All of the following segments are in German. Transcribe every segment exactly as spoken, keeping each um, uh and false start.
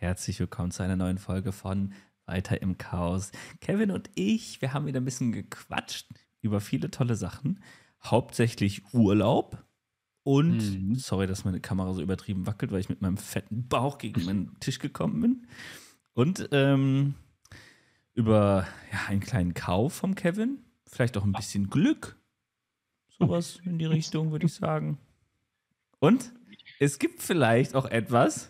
herzlich willkommen zu einer neuen Folge von Weiter im Chaos. Kevin und ich, wir haben wieder ein bisschen gequatscht über viele tolle Sachen, hauptsächlich Urlaub und, Mhm. sorry, dass meine Kamera so übertrieben wackelt, weil ich mit meinem fetten Bauch gegen meinen Tisch gekommen bin, und ähm, über ja, einen kleinen Kauf vom Kevin, vielleicht auch ein bisschen Glück, sowas in die Richtung, würde ich sagen. Und es gibt vielleicht auch etwas,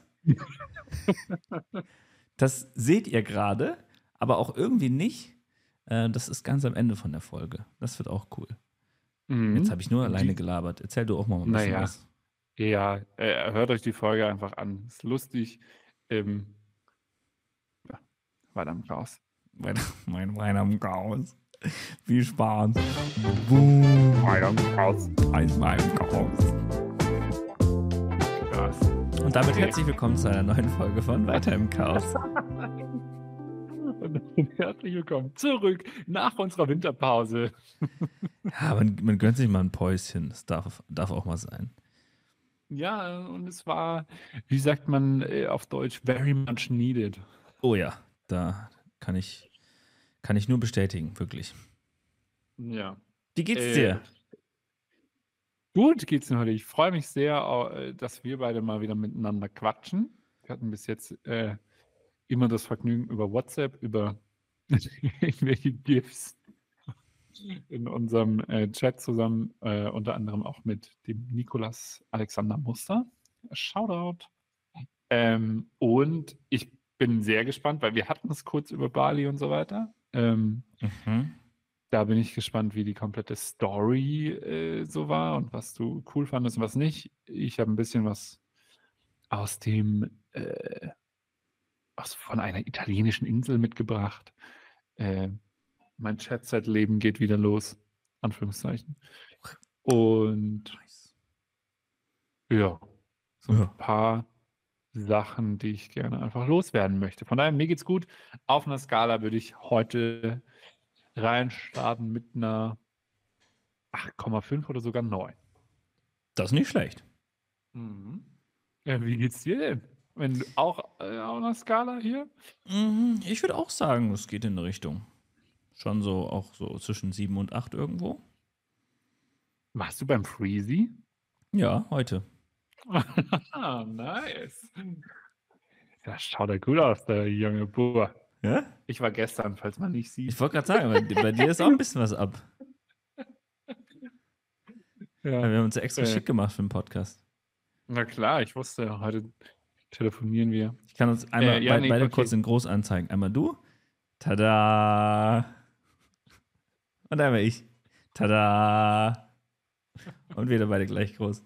das seht ihr gerade, aber auch irgendwie nicht. Äh, das ist ganz am Ende von der Folge. Das wird auch cool. Mhm. Jetzt habe ich nur alleine Die- gelabert. Erzähl du auch mal ein bisschen Naja, was. ja, äh, hört euch die Folge einfach an. Ist lustig. Ähm, ja, weiter im Chaos. Mein, mein Wein am Chaos. Viel Spaß. Boom. Weiter im Chaos. Ein Wein am Chaos. Krass. Und damit Okay. herzlich willkommen zu einer neuen Folge von Weiter im Chaos. Und herzlich willkommen zurück nach unserer Winterpause. Ja, man, man gönnt sich mal ein Päuschen. Das darf, darf auch mal sein. Ja, und es war, wie sagt man äh, auf Deutsch, very much needed. Oh ja, da kann ich, kann ich nur bestätigen, wirklich. Ja. Wie geht's Äh, dir? Gut geht's mir heute. Ich freue mich sehr, äh, dass wir beide mal wieder miteinander quatschen. Wir hatten bis jetzt äh, immer das Vergnügen über WhatsApp, über irgendwelche GIFs in unserem äh, Chat zusammen, äh, unter anderem auch mit dem Nikolas Alexander Muster. Shoutout. Ähm, und ich bin sehr gespannt, weil wir hatten es kurz über Bali und so weiter. Ähm, Mhm. Da bin ich gespannt, wie die komplette Story äh, so war und was du cool fandest und was nicht. Ich habe ein bisschen was aus dem, äh, aus, von einer italienischen Insel mitgebracht. Äh, mein Jet-Set-Leben geht wieder los, Anführungszeichen. Und Nice. ja, so ein Ja. paar Sachen, die ich gerne einfach loswerden möchte. Von daher, mir geht's gut. Auf einer Skala würde ich heute reinstarten mit einer acht Komma fünf oder sogar neun. Das ist nicht schlecht. Mhm. Ja, wie geht's dir denn? Wenn du auch äh, auf einer Skala hier? Mhm, ich würde auch sagen, es geht in eine Richtung. Schon so, auch so zwischen sieben und acht irgendwo. Warst du beim Freezy? Ja, heute. Ah, nice. Ja, schaut ja gut aus, der junge Bur. Ja? Ich war gestern, falls man nicht Ich sieht. wollte gerade sagen, bei, bei dir ist auch ein bisschen was ab. Ja, Wir haben uns ja extra äh, schick gemacht für den Podcast. na klar, ich wusste, heute telefonieren wir. Ich kann uns einmal Äh, ja, bei, nee, beide okay. kurz in groß anzeigen. Einmal du. Tada. Und einmal ich. Tada. Und wieder beide gleich groß.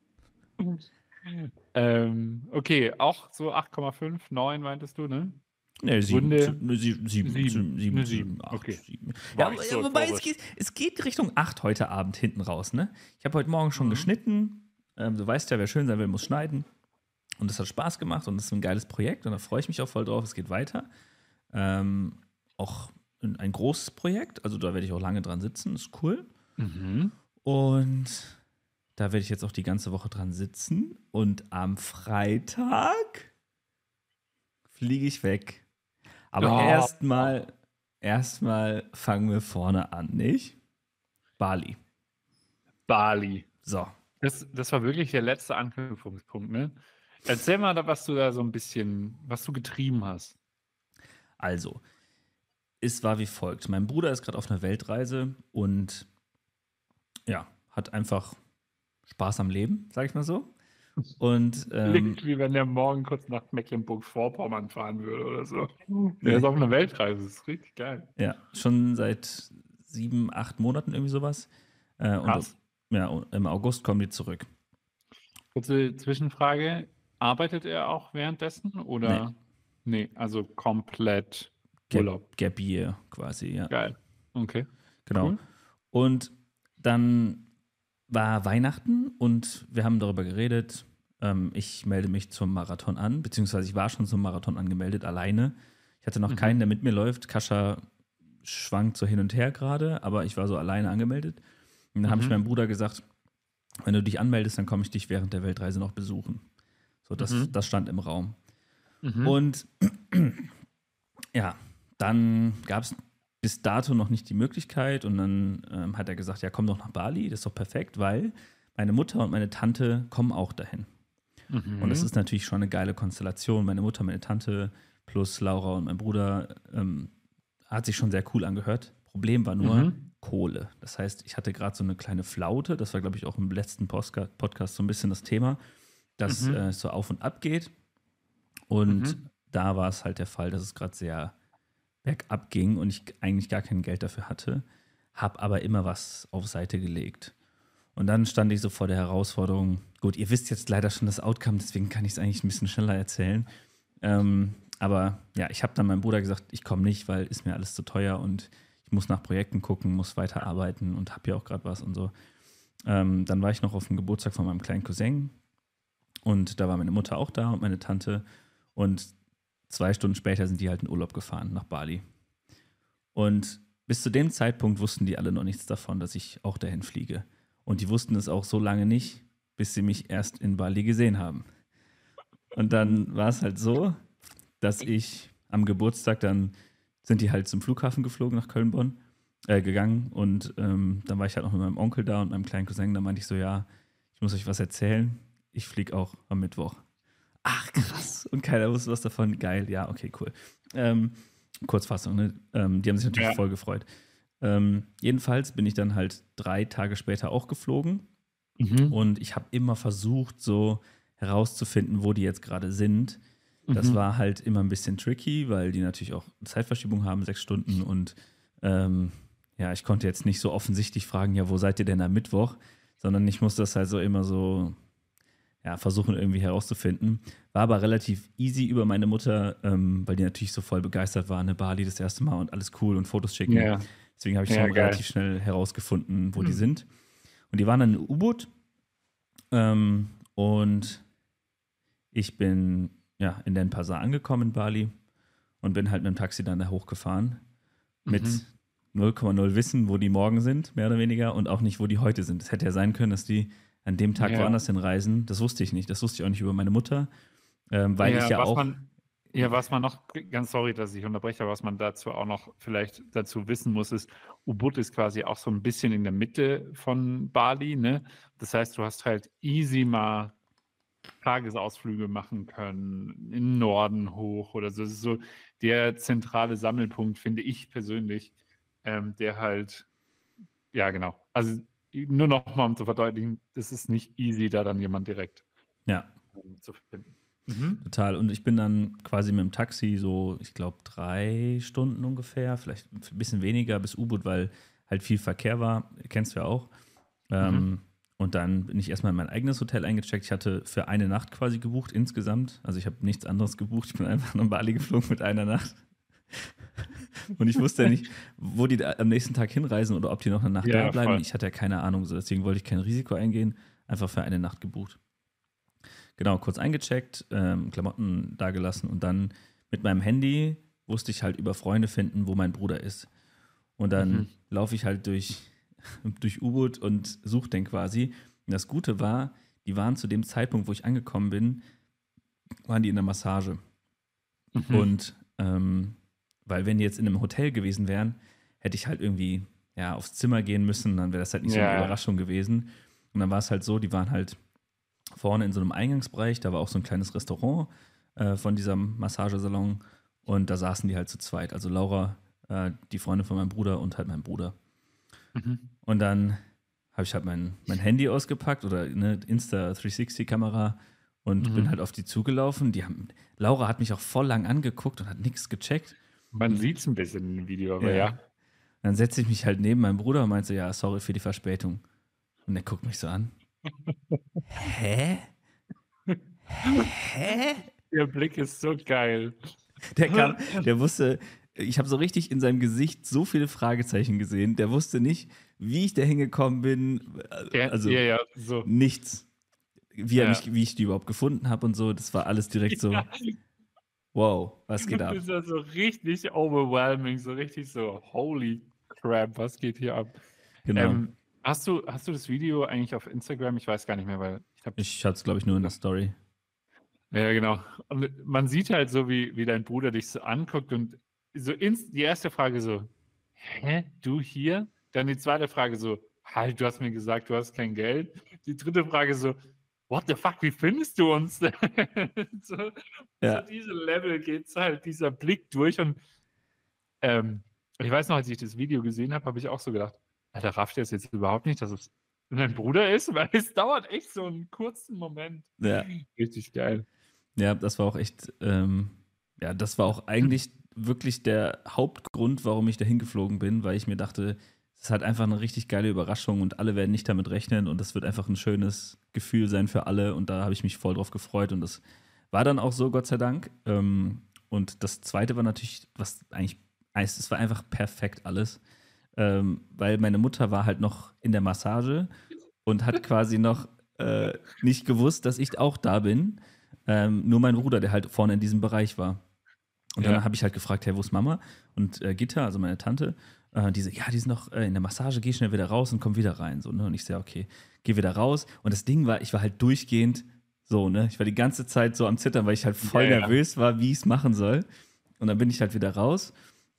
Ähm, okay, auch so acht Komma fünf, neun meintest du, ne? Ne, sieben. Gründe- zu- ne, sieben, sieben, Sieben. sieben, sieben, Ne, sieben, sieben. acht, Okay. sieben. War Ja, ich so wobei es euphorisch. geht, es geht Richtung acht heute Abend hinten raus, ne? Ich habe heute Morgen schon Mhm. geschnitten. Ähm, du weißt ja, wer schön sein will, muss schneiden. Und das hat Spaß gemacht und das ist ein geiles Projekt und da freue ich mich auch voll drauf. Es geht weiter. Ähm, auch ein, ein großes Projekt, also da werde ich auch lange dran sitzen, ist cool. Mhm. Und da werde ich jetzt auch die ganze Woche dran sitzen. Und am Freitag fliege ich weg. Aber Oh. erstmal erstmal fangen wir vorne an, nicht? Bali. Bali. So. Das, das war wirklich der letzte Anknüpfungspunkt, ne? Erzähl mal, da, was du da so ein bisschen, was du getrieben hast. Also, es war wie folgt. Mein Bruder ist gerade auf einer Weltreise und ja, hat einfach Spaß am Leben, sag ich mal so. Und ähm, Klingt, wie wenn der morgen kurz nach Mecklenburg-Vorpommern fahren würde oder so. Der Nee. ist auf einer Weltreise, das ist richtig geil. ja, schon seit sieben, acht Monaten irgendwie sowas. Äh, und Krass. ja, und im August kommen die zurück. Kurze Zwischenfrage. Arbeitet er auch währenddessen oder? Nee, also komplett Urlaub. Gap, Gap Year quasi, ja. Geil. Okay. Genau. Cool. Und dann war Weihnachten und wir haben darüber geredet. Ähm, ich melde mich zum Marathon an, beziehungsweise ich war schon zum Marathon angemeldet, alleine. Ich hatte noch Mhm. keinen, der mit mir läuft. Kascha schwankt so hin und her gerade, aber ich war so alleine angemeldet. Und dann habe Mhm. ich meinem Bruder gesagt, wenn du dich anmeldest, dann komme ich dich während der Weltreise noch besuchen. So, das, Mhm. das stand im Raum. Mhm. Und ja, dann gab es bis dato noch nicht die Möglichkeit und dann ähm, hat er gesagt, ja, komm doch nach Bali, das ist doch perfekt, weil meine Mutter und meine Tante kommen auch dahin. Und das Mhm. ist natürlich schon eine geile Konstellation. Meine Mutter, meine Tante plus Laura und mein Bruder ähm, hat sich schon sehr cool angehört. Problem war nur Mhm. Kohle. Das heißt, ich hatte gerade so eine kleine Flaute. Das war, glaube ich, auch im letzten Postka- Podcast so ein bisschen das Thema, dass Mhm. äh, es so auf und ab geht. Und Mhm. da war es halt der Fall, dass es gerade sehr bergab ging und ich eigentlich gar kein Geld dafür hatte, habe aber immer was auf Seite gelegt. Und dann stand ich so vor der Herausforderung, gut, ihr wisst jetzt leider schon das Outcome, deswegen kann ich es eigentlich ein bisschen schneller erzählen. Ähm, aber ja, ich habe dann meinem Bruder gesagt, ich komme nicht, weil ist mir alles zu teuer und ich muss nach Projekten gucken, muss weiterarbeiten und habe ja auch gerade was und so. Ähm, dann war ich noch auf dem Geburtstag von meinem kleinen Cousin und da war meine Mutter auch da und meine Tante und zwei Stunden später sind die halt in Urlaub gefahren nach Bali. Und bis zu dem Zeitpunkt wussten die alle noch nichts davon, dass ich auch dahin fliege. Und die wussten es auch so lange nicht, bis sie mich erst in Bali gesehen haben. Und dann war es halt so, dass ich am Geburtstag, dann sind die halt zum Flughafen geflogen nach Köln-Bonn, äh, gegangen. Und ähm, dann war ich halt noch mit meinem Onkel da und meinem kleinen Cousin. Da meinte ich so, ja, ich muss euch was erzählen. Ich fliege auch am Mittwoch. Ach, krass. Und keiner wusste was davon. Geil, ja, okay, cool. Ähm, Kurzfassung, ne? Ähm, die haben sich natürlich Ja. voll gefreut. Ähm, jedenfalls bin ich dann halt drei Tage später auch geflogen Mhm. und ich habe immer versucht, so herauszufinden, wo die jetzt gerade sind. Das Mhm. war halt immer ein bisschen tricky, weil die natürlich auch Zeitverschiebung haben, sechs Stunden und ähm, ja, ich konnte jetzt nicht so offensichtlich fragen, ja, wo seid ihr denn am Mittwoch, sondern ich musste das halt so immer so ja, versuchen irgendwie herauszufinden. War aber relativ easy über meine Mutter, ähm, weil die natürlich so voll begeistert war, ne, Bali das erste Mal und alles cool und Fotos schicken. Ja. Deswegen habe ich Ja, schon geil. relativ schnell herausgefunden, wo die Mhm. sind. Und die waren dann in U-Boot. Ähm, und ich bin ja in Den Pasar angekommen in Bali und bin halt mit dem Taxi dann da hochgefahren. Mit Mhm. null Komma null Wissen, wo die morgen sind, mehr oder weniger, und auch nicht, wo die heute sind. Es hätte ja sein können, dass die an dem Tag Ja. woanders hinreisen. Das wusste ich nicht. Das wusste ich auch nicht über meine Mutter, ähm, weil ich Ja, ja was auch. man, ja, was man noch, ganz sorry, dass ich unterbreche, aber was man dazu auch noch vielleicht dazu wissen muss, ist, Ubud ist quasi auch so ein bisschen in der Mitte von Bali, ne? Das heißt, du hast halt easy mal Tagesausflüge machen können, in den Norden hoch oder so. Das ist so der zentrale Sammelpunkt, finde ich persönlich, ähm, der halt, ja, genau. Also nur noch mal, um zu verdeutlichen, es ist nicht easy, da dann jemand direkt Ja, ähm, zu finden. Mhm. total. Und ich bin dann quasi mit dem Taxi so, ich glaube, drei Stunden ungefähr, vielleicht ein bisschen weniger bis U-Boot, weil halt viel Verkehr war. Kennst du ja auch. Ähm, Mhm. und dann bin ich erstmal in mein eigenes Hotel eingecheckt. Ich hatte für eine Nacht quasi gebucht insgesamt. Also ich habe nichts anderes gebucht. Ich bin einfach nach Bali geflogen mit einer Nacht. Und ich wusste ja nicht, wo die da am nächsten Tag hinreisen oder ob die noch eine Nacht da Ja, bleiben. voll. Ich hatte ja keine Ahnung. So. Deswegen wollte ich kein Risiko eingehen. Einfach für eine Nacht gebucht. Genau, kurz eingecheckt, ähm, Klamotten dagelassen und dann mit meinem Handy wusste ich halt über Freunde finden, wo mein Bruder ist. Und dann Mhm. laufe ich halt durch, durch U-Boot und suche den quasi. Und das Gute war, die waren zu dem Zeitpunkt, wo ich angekommen bin, waren die in der Massage. Mhm. Und ähm, weil wenn die jetzt in einem Hotel gewesen wären, hätte ich halt irgendwie ja, aufs Zimmer gehen müssen, dann wäre das halt nicht so eine Ja, ja. Überraschung gewesen. Und dann war es halt so, die waren halt vorne in so einem Eingangsbereich, da war auch so ein kleines Restaurant äh, von diesem Massagesalon und da saßen die halt zu zweit. Also Laura, äh, die Freundin von meinem Bruder und halt mein Bruder. Mhm. Und dann habe ich halt mein, mein Handy ausgepackt oder eine Insta dreihundertsechzig Kamera und bin Mhm. halt auf die zugelaufen. Die haben, Laura hat mich auch voll lang angeguckt und hat nichts gecheckt. Man sieht es ein bisschen im Video, aber Ja. ja. Dann setze ich mich halt neben meinen Bruder und meinte, ja, sorry für die Verspätung. Und der guckt mich so an. Hä? Hä? Der Blick ist so geil. Der kam, der wusste, ich habe so richtig in seinem Gesicht so viele Fragezeichen gesehen. Der wusste nicht, wie ich da hingekommen bin. Ja, Also ja, ja, so. nichts. Wie, er Ja. mich, wie ich die überhaupt gefunden habe und so. Das war alles direkt so, Ja. wow, was geht ab? Das ist ja so richtig overwhelming, so richtig so, holy crap, was geht hier ab? Genau. Ähm, hast du, hast du das Video eigentlich auf Instagram? Ich weiß gar nicht mehr, weil ich habe Ich hatte es, glaube ich, nur in der Story. Ja, genau. Und man sieht halt so, wie, wie dein Bruder dich so anguckt und so ins, die erste Frage so, hä, du hier? Dann die zweite Frage so, halt, du hast mir gesagt, du hast kein Geld. Die dritte Frage so, what the fuck, wie findest du uns denn? so, so Ja, diese Level geht's halt, dieser Blick durch und ähm, ich weiß noch, als ich das Video gesehen habe, habe ich auch so gedacht, Alter, rafft ihr es jetzt überhaupt nicht, dass es dein Bruder ist? Weil es dauert echt so einen kurzen Moment. ja. Richtig geil. Ja, das war auch echt, ähm, ja, das war auch eigentlich wirklich der Hauptgrund, warum ich dahin geflogen bin, weil ich mir dachte, es ist halt einfach eine richtig geile Überraschung und alle werden nicht damit rechnen und das wird einfach ein schönes Gefühl sein für alle und da habe ich mich voll drauf gefreut und das war dann auch so, Gott sei Dank. Ähm, und das Zweite war natürlich, was eigentlich, es war einfach perfekt alles, ähm, weil meine Mutter war halt noch in der Massage und hat quasi noch äh, nicht gewusst, dass ich auch da bin. Ähm, nur mein Bruder, der halt vorne in diesem Bereich war. Und dann Ja. habe ich halt gefragt, hey, wo ist Mama? Und äh, Gitta, also meine Tante, äh, die so, ja, die ist noch äh, in der Massage, geh schnell wieder raus und komm wieder rein. So, ne? Und ich so, ja, okay, geh wieder raus. Und das Ding war, ich war halt durchgehend so, ne? Ich war die ganze Zeit so am Zittern, weil ich halt voll Ja, ja. nervös war, wie ich es machen soll. Und dann bin ich halt wieder raus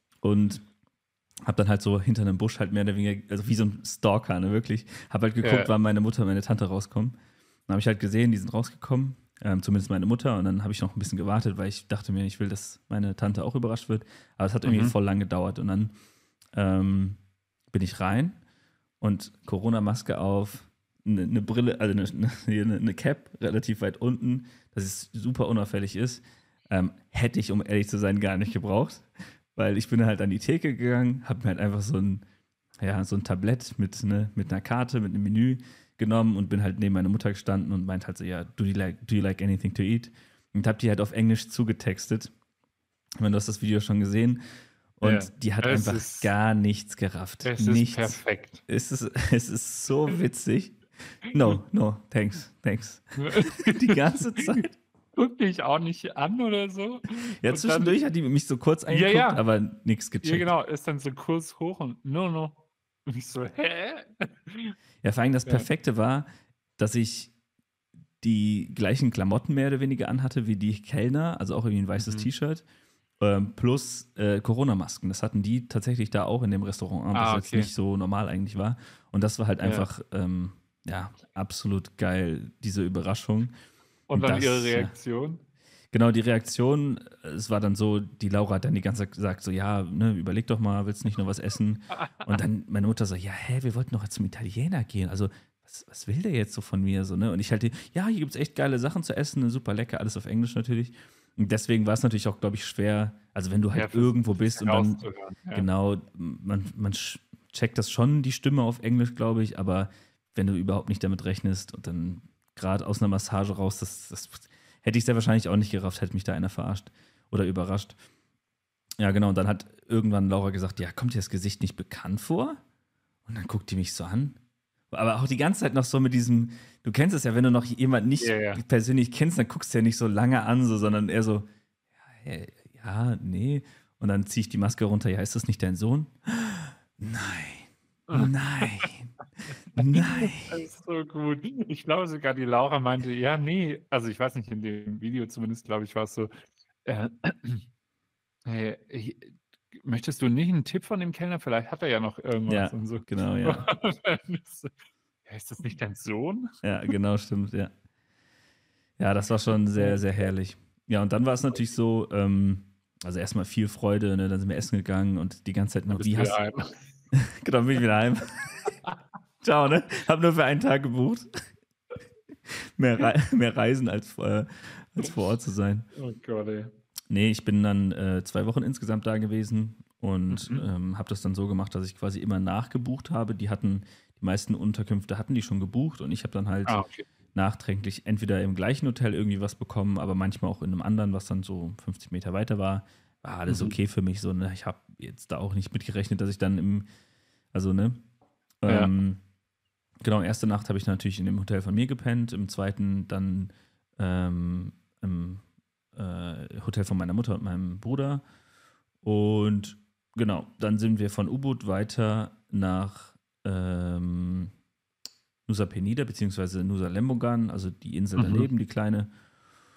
und hab dann halt so hinter einem Busch halt mehr oder weniger, also wie so ein Stalker, ne, wirklich. Hab halt geguckt, Ja. wann meine Mutter und meine Tante rauskommen. Dann habe ich halt gesehen, die sind rausgekommen, ähm, zumindest meine Mutter. Und dann habe ich noch ein bisschen gewartet, weil ich dachte mir, ich will, dass meine Tante auch überrascht wird. Aber es hat irgendwie Mhm. voll lang gedauert. Und dann ähm, bin ich rein und Corona-Maske auf, eine ne Brille, also eine ne, ne Cap relativ weit unten, dass es super unauffällig ist. Ähm, hätte ich, um ehrlich zu sein, gar nicht gebraucht. Weil ich bin halt an die Theke gegangen, habe mir halt einfach so ein, ja, so ein Tablett mit, ne, mit einer Karte, mit einem Menü genommen und bin halt neben meiner Mutter gestanden und meint halt so, ja, do you like, do you like anything to eat? Und hab die halt auf Englisch zugetextet. Ich meine, du hast das Video schon gesehen. Und Ja. die hat Es einfach ist- gar nichts gerafft. Es ist nichts. perfekt. Es ist, es ist so witzig. No, no, thanks, thanks. Die ganze Zeit. Guck dich auch nicht an oder so. Ja, Und zwischendurch hat die mich so kurz Ja, angeguckt, ja. aber nichts Dann, gecheckt. ja, genau, ist dann so kurz hoch und no, no. Und ich so, hä? Ja, vor allem das Ja. Perfekte war, dass ich die gleichen Klamotten mehr oder weniger anhatte wie die Kellner, also auch irgendwie ein weißes Mhm. T-Shirt, ähm, plus äh, Corona-Masken. Das hatten die tatsächlich da auch in dem Restaurant an, das Ah, jetzt okay. nicht so normal eigentlich war. Und das war halt Ja. einfach, ähm, ja, absolut geil, diese Überraschung. Und dann das, ihre ja. Reaktion? Genau, die Reaktion, es war dann so, die Laura hat dann die ganze Zeit gesagt, so, ja, ne, überleg doch mal, willst du nicht noch was essen? Und dann meine Mutter so, ja, hä, wir wollten doch jetzt zum Italiener gehen, also was, was will der jetzt so von mir? So, ne? Und ich halt, ja, hier gibt es echt geile Sachen zu essen, super lecker, alles auf Englisch natürlich. Und deswegen war es natürlich auch, glaube ich, schwer, also wenn du halt Ja, für- irgendwo bist und dann, Rauszuhören. Ja. genau, man, man sch- checkt das schon, die Stimme auf Englisch, glaube ich, aber wenn du überhaupt nicht damit rechnest und dann gerade aus einer Massage raus, das, das hätte ich sehr wahrscheinlich auch nicht gerafft, hätte mich da einer verarscht oder überrascht. Ja, genau, und dann hat irgendwann Laura gesagt, ja, kommt dir das Gesicht nicht bekannt vor? Und dann guckt die mich so an. Aber auch die ganze Zeit noch so mit diesem, du kennst es ja, wenn du noch jemanden nicht Ja, ja. persönlich kennst, dann guckst du ja nicht so lange an, so, sondern eher so, ja, hä, ja, nee. Und dann ziehe ich die Maske runter, ja, ist das nicht dein Sohn? Nein, nein, nein. Das ist so gut. Ich glaube sogar, die Laura meinte, ja, nee, also ich weiß nicht, in dem Video zumindest, glaube ich, war es so, äh, äh, ich, möchtest du nicht einen Tipp von dem Kellner? Vielleicht hat er ja noch irgendwas Ja, und so. genau, ja. Und dann ist, so, ja, ist das nicht dein Sohn? Ja, genau, stimmt, ja. Ja, das war schon sehr, sehr herrlich. Ja, und dann war es natürlich so, ähm, also erstmal viel Freude, ne? Dann sind wir essen gegangen und die ganze Zeit nur, Bist wie du hast wieder heim? Genau, bin ich wieder heim. Ciao, ne? Hab nur für einen Tag gebucht. mehr, Rei mehr Reisen als, äh, als vor Ort zu sein. Oh Gott, ey. Nee, ich bin dann äh, zwei Wochen insgesamt da gewesen und Mhm. ähm, habe das dann so gemacht, dass ich quasi immer nachgebucht habe. Die hatten, die meisten Unterkünfte hatten die schon gebucht und ich habe dann halt Ah, okay. nachträglich entweder im gleichen Hotel irgendwie was bekommen, aber manchmal auch in einem anderen, was dann so fünfzig Meter weiter war. War alles Mhm. okay für mich. So, ne? Ich habe jetzt da auch nicht mitgerechnet, dass ich dann im, also ne, Ja. ähm, genau, erste Nacht habe ich natürlich in dem Hotel von mir gepennt, im zweiten dann ähm, im äh, Hotel von meiner Mutter und meinem Bruder. Und genau, dann sind wir von Ubud weiter nach ähm, Nusa Penida, beziehungsweise Nusa Lembongan, also die Insel Mhm. daneben, die kleine.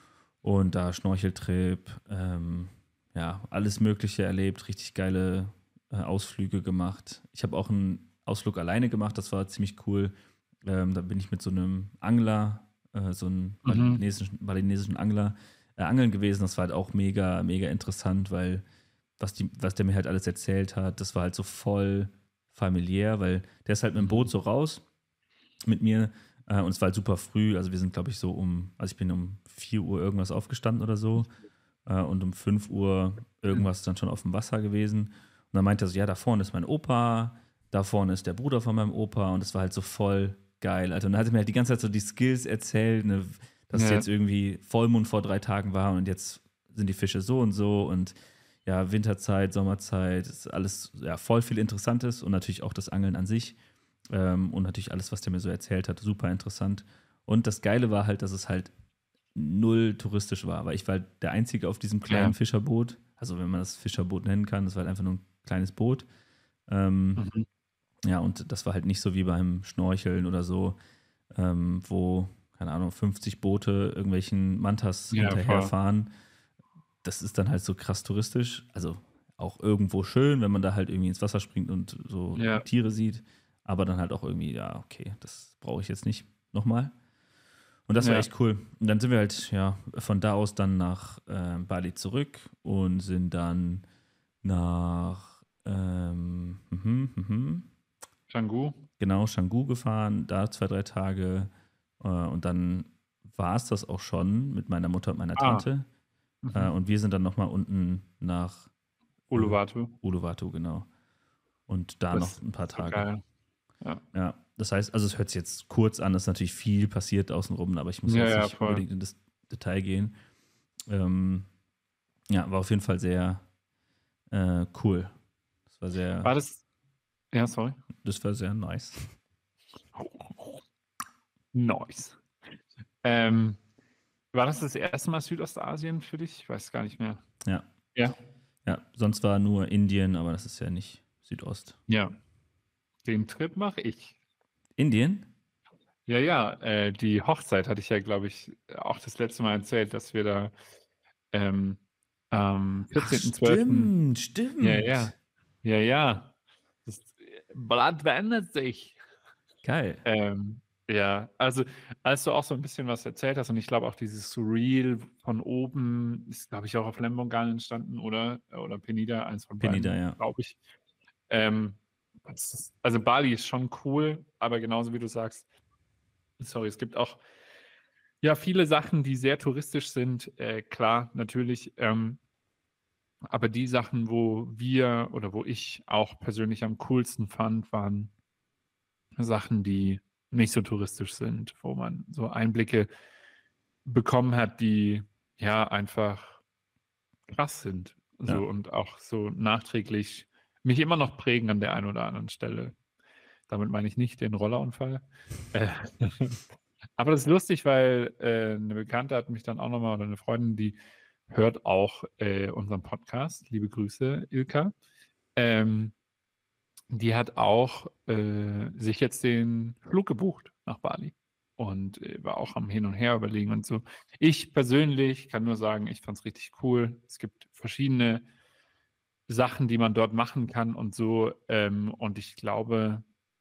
Und da Schnorcheltrip, ähm, ja, alles Mögliche erlebt, richtig geile äh, Ausflüge gemacht. Ich habe auch einen Ausflug alleine gemacht, das war ziemlich cool. Ähm, da bin ich mit so einem Angler, äh, so einem Mhm. balinesischen, balinesischen Angler, äh, angeln gewesen. Das war halt auch mega, mega interessant, weil was, die, was der mir halt alles erzählt hat, das war halt so voll familiär, weil der ist halt mit dem Boot so raus mit mir äh, und es war halt super früh. Also wir sind, glaube ich, so um, also ich bin um vier Uhr irgendwas aufgestanden oder so äh, und um fünf Uhr irgendwas dann schon auf dem Wasser gewesen. Und dann meinte er so, ja, da vorne ist mein Opa, da vorne ist der Bruder von meinem Opa und das war halt so voll geil. Also, und dann hat er mir halt die ganze Zeit so die Skills erzählt, ne, dass es Ja. jetzt irgendwie Vollmond vor drei Tagen war und jetzt sind die Fische so und so und ja, Winterzeit, Sommerzeit, ist alles ja, voll viel Interessantes und natürlich auch das Angeln an sich ähm, und natürlich alles, was der mir so erzählt hat, super interessant. Und das Geile war halt, dass es halt null touristisch war, weil ich war halt der Einzige auf diesem kleinen Ja. Fischerboot, also wenn man das Fischerboot nennen kann, das war halt einfach nur ein kleines Boot. Ähm, Mhm. ja, und das war halt nicht so wie beim Schnorcheln oder so, ähm, wo, keine Ahnung, fünfzig Boote irgendwelchen Mantas Ja, voll. hinterherfahren. Das ist dann halt so krass touristisch. Also auch irgendwo schön, wenn man da halt irgendwie ins Wasser springt und so Ja. Tiere sieht. Aber dann halt auch irgendwie, ja, okay, das brauche ich jetzt nicht nochmal. Und das war Ja. echt cool. Und dann sind wir halt, ja, von da aus dann nach äh, Bali zurück und sind dann nach, ähm, mhm, mhm, Canggu. genau, Canggu gefahren, da zwei, drei Tage. Äh, und dann war es das auch schon mit meiner Mutter und meiner Ah. Tante. Äh, Mhm. und wir sind dann nochmal unten nach äh, Uluwatu. Uluwatu, genau. Und da Das noch ein paar ist so Tage. geil. Ja. Ja, das heißt, also es hört sich jetzt kurz an, es ist natürlich viel passiert außenrum, aber ich muss Ja, jetzt ja, nicht voll. unbedingt in das Detail gehen. Ähm, ja, war auf jeden Fall sehr äh, cool. Das war sehr, War das. Ja, sorry. das war sehr nice. Nice. Ähm, war das das erste Mal Südostasien für dich? Ich weiß gar nicht mehr. Ja. Ja. Ja, sonst war nur Indien, aber das ist ja nicht Südost. Ja. Den Trip mache ich. Indien? Ja, ja. Äh, die Hochzeit hatte ich ja, glaube ich, auch das letzte Mal erzählt, dass wir da ähm, am Ach, vierzehnten zwölften. stimmt, stimmt. Ja, ja. Ja, ja. Das Blatt verändert sich. Geil. Ähm, ja, also als du auch so ein bisschen was erzählt hast und ich glaube auch dieses Surreal von oben ist, glaube ich, auch auf Lembongan entstanden oder, oder Penida, eins von beiden, Penida, ja. glaube ich. Ähm, das ist, also Bali ist schon cool, aber genauso wie du sagst, sorry, es gibt auch ja viele Sachen, die sehr touristisch sind, äh, klar, natürlich, ähm, aber die Sachen, wo wir oder wo ich auch persönlich am coolsten fand, waren Sachen, die nicht so touristisch sind, wo man so Einblicke bekommen hat, die ja einfach krass sind. So Ja. und auch so nachträglich mich immer noch prägen an der einen oder anderen Stelle. Damit meine ich nicht den Rollerunfall. Äh, aber das ist lustig, weil äh, eine Bekannte hat mich dann auch nochmal, oder eine Freundin, die hört auch äh, unseren Podcast. Liebe Grüße, Ilka. Ähm, die hat auch äh, sich jetzt den Flug gebucht nach Bali und äh, war auch am Hin und Her überlegen und so. Ich persönlich kann nur sagen, ich fand es richtig cool. Es gibt verschiedene Sachen, die man dort machen kann und so. Ähm, und ich glaube,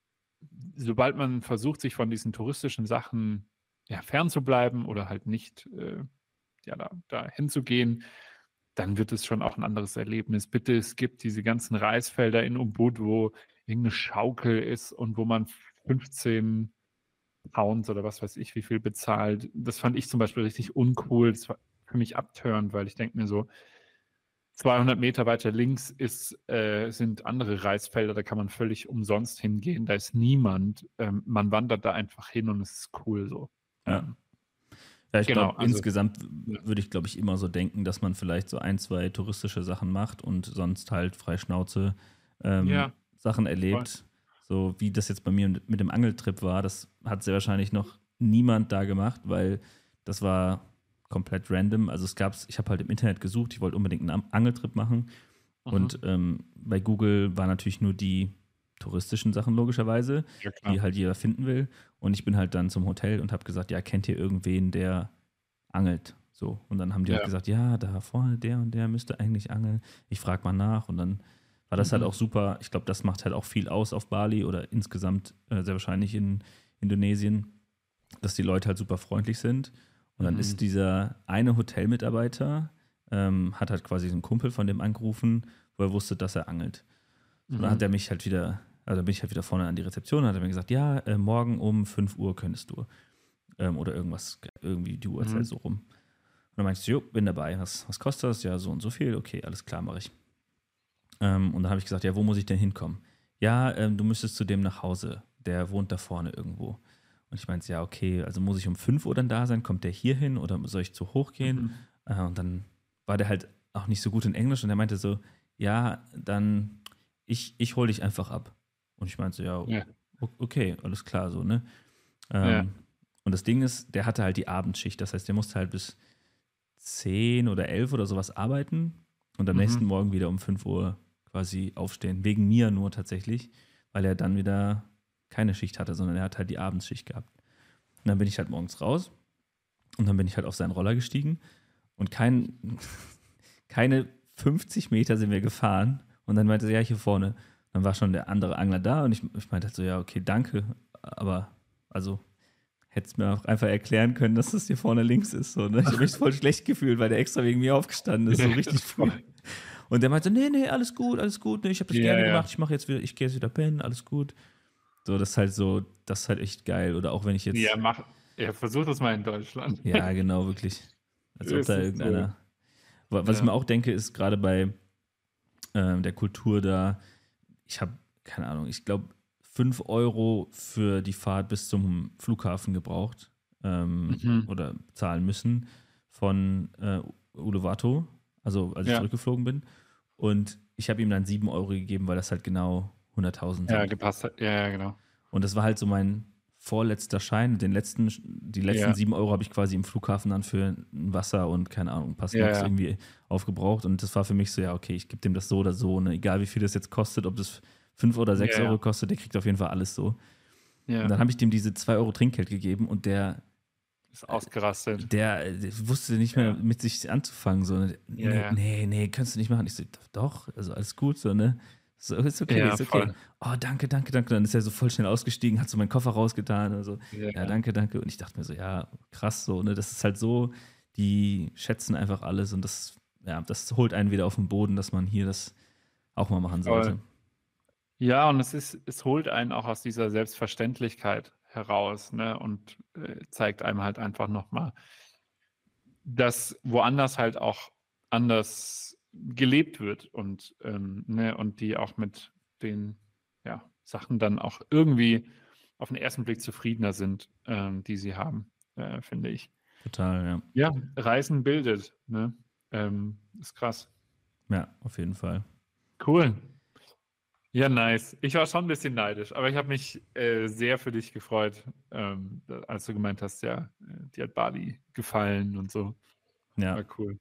sobald man versucht, sich von diesen touristischen Sachen ja, fernzubleiben oder halt nicht äh, ja, da, da hinzugehen, dann wird es schon auch ein anderes Erlebnis. Bitte, es gibt diese ganzen Reisfelder in Ubud, wo irgendeine Schaukel ist und wo man fünfzehn Pounds oder was weiß ich wie viel bezahlt. Das fand ich zum Beispiel richtig uncool. Das war für mich abtörend, weil ich denke mir so, zweihundert Meter weiter links ist, äh, sind andere Reisfelder, da kann man völlig umsonst hingehen. Da ist niemand. Ähm, man wandert da einfach hin und es ist cool so. Ja. Ähm, Ja, ich genau, glaube, also- insgesamt ja. würde ich, glaube ich, immer so denken, dass man vielleicht so ein, zwei touristische Sachen macht und sonst halt frei Schnauze ähm, Ja. Sachen erlebt. So wie das jetzt bei mir mit dem Angeltrip war, das hat sehr wahrscheinlich noch niemand da gemacht, weil das war komplett random. Also es gab's, ich habe halt im Internet gesucht, ich wollte unbedingt einen Am- Angeltrip machen Mhm. und ähm, bei Google waren natürlich nur die touristischen Sachen logischerweise, Ja, klar. die halt jeder finden will. Und ich bin halt dann zum Hotel und habe gesagt, ja, kennt ihr irgendwen, der angelt? So, und dann haben die Ja. halt gesagt, ja, da vorne der und der müsste eigentlich angeln. Ich frage mal nach und dann war das Mhm. halt auch super. Ich glaube, das macht halt auch viel aus auf Bali oder insgesamt äh, sehr wahrscheinlich in Indonesien, dass die Leute halt super freundlich sind. Und dann Mhm. ist dieser eine Hotelmitarbeiter, ähm, hat halt quasi so einen Kumpel von dem angerufen, wo er wusste, dass er angelt. Und dann Mhm. hat er mich halt wieder, also bin ich halt wieder vorne an die Rezeption und hat er mir gesagt, ja, äh, morgen um fünf Uhr könntest du. Ähm, oder irgendwas, irgendwie die Uhrzeit Mhm. so rum. Und dann meinte ich, jo, bin dabei. Was, was kostet das? Ja, so und so viel. Okay, alles klar, mache ich. Ähm, und dann habe ich gesagt, ja, wo muss ich denn hinkommen? Ja, ähm, du müsstest zu dem nach Hause. Der wohnt da vorne irgendwo. Und ich meinte, ja, okay, also muss ich um fünf Uhr dann da sein? Kommt der hier hin oder soll ich zu hoch gehen? Mhm. Äh, und dann war der halt auch nicht so gut in Englisch und er meinte so, ja, dann ich, ich hole dich einfach ab. Und ich meinte so, ja, Ja. o- okay, alles klar, so, ne? Ja. Ähm, und das Ding ist, der hatte halt die Abendschicht. Das heißt, der musste halt bis zehn oder elf oder sowas arbeiten und am Mhm. nächsten Morgen wieder um fünf Uhr quasi aufstehen. Wegen mir nur tatsächlich, weil er dann wieder keine Schicht hatte, sondern er hat halt die Abendsschicht gehabt. Und dann bin ich halt morgens raus und dann bin ich halt auf seinen Roller gestiegen und kein, keine fünfzig Meter sind wir gefahren und dann meinte er, ja, hier vorne. Dann war schon der andere Angler da und ich, ich meinte halt so, ja, okay, danke, aber also hättest mir auch einfach erklären können, dass das hier vorne links ist. So, ne? Ich habe mich voll schlecht gefühlt, weil der extra wegen mir aufgestanden ist, so richtig früh. Und der meinte, nee, nee, alles gut, alles gut, nee, ich habe das Ja, gerne ja. gemacht, ich mache jetzt wieder, ich gehe jetzt wieder pennen, alles gut. So, das ist halt so, das ist halt echt geil. Oder auch wenn ich jetzt, Ja, mach, ja, versuch das mal in Deutschland. ja, genau, wirklich. Als ob Es da ist irgendeiner. Wa- Was ich Ja. mir auch denke, ist gerade bei ähm, der Kultur da, ich habe, keine Ahnung, ich glaube, fünf Euro für die Fahrt bis zum Flughafen gebraucht ähm, Mhm. oder zahlen müssen von äh, Uluwatu, also als ich Ja. zurückgeflogen bin. Und ich habe ihm dann sieben Euro gegeben, weil das halt genau hunderttausend Ja, sind. gepasst hat. Ja, ja, genau. Und das war halt so mein vorletzter Schein. Den letzten, die letzten Ja. sieben Euro habe ich quasi im Flughafen dann für ein Wasser und keine Ahnung, ein paar Ja, Snacks ja. irgendwie aufgebraucht. Und das war für mich so, ja, okay, ich gebe dem das so oder so. Ne? Egal wie viel das jetzt kostet, ob das fünf oder sechs Ja, ja. Euro kostet, der kriegt auf jeden Fall alles so. Ja, Und dann habe ich dem diese zwei Euro Trinkgeld gegeben und der, ist ausgerastet. der, der wusste nicht mehr Ja. mit sich anzufangen. So, nee, Ja, ja. nee, nee, kannst du nicht machen. Ich so, doch, also alles gut, so, ne? So, ist okay, Ja, ist okay. voll. Oh, danke, danke, danke. Dann ist er so voll schnell ausgestiegen, hat so meinen Koffer rausgetan und so. Ja, Ja, danke, danke. Und ich dachte mir so, ja, krass so, ne? Das ist halt so, die schätzen einfach alles und das, ja, das holt einen wieder auf den Boden, dass man hier das auch mal machen Voll. sollte. Ja, und es ist, es holt einen auch aus dieser Selbstverständlichkeit heraus, ne? Und äh, zeigt einem halt einfach nochmal, dass woanders halt auch anders gelebt wird und, ähm, ne, und die auch mit den ja, Sachen dann auch irgendwie auf den ersten Blick zufriedener sind, ähm, die sie haben, äh, finde ich. Total, ja. Ja, Reisen bildet, ne? Ähm, ist krass. Ja, auf jeden Fall. Cool. Ja, nice. Ich war schon ein bisschen neidisch, aber ich habe mich äh, sehr für dich gefreut, ähm, da- als du gemeint hast, ja, äh, dir hat Bali gefallen und so. Ja. War cool.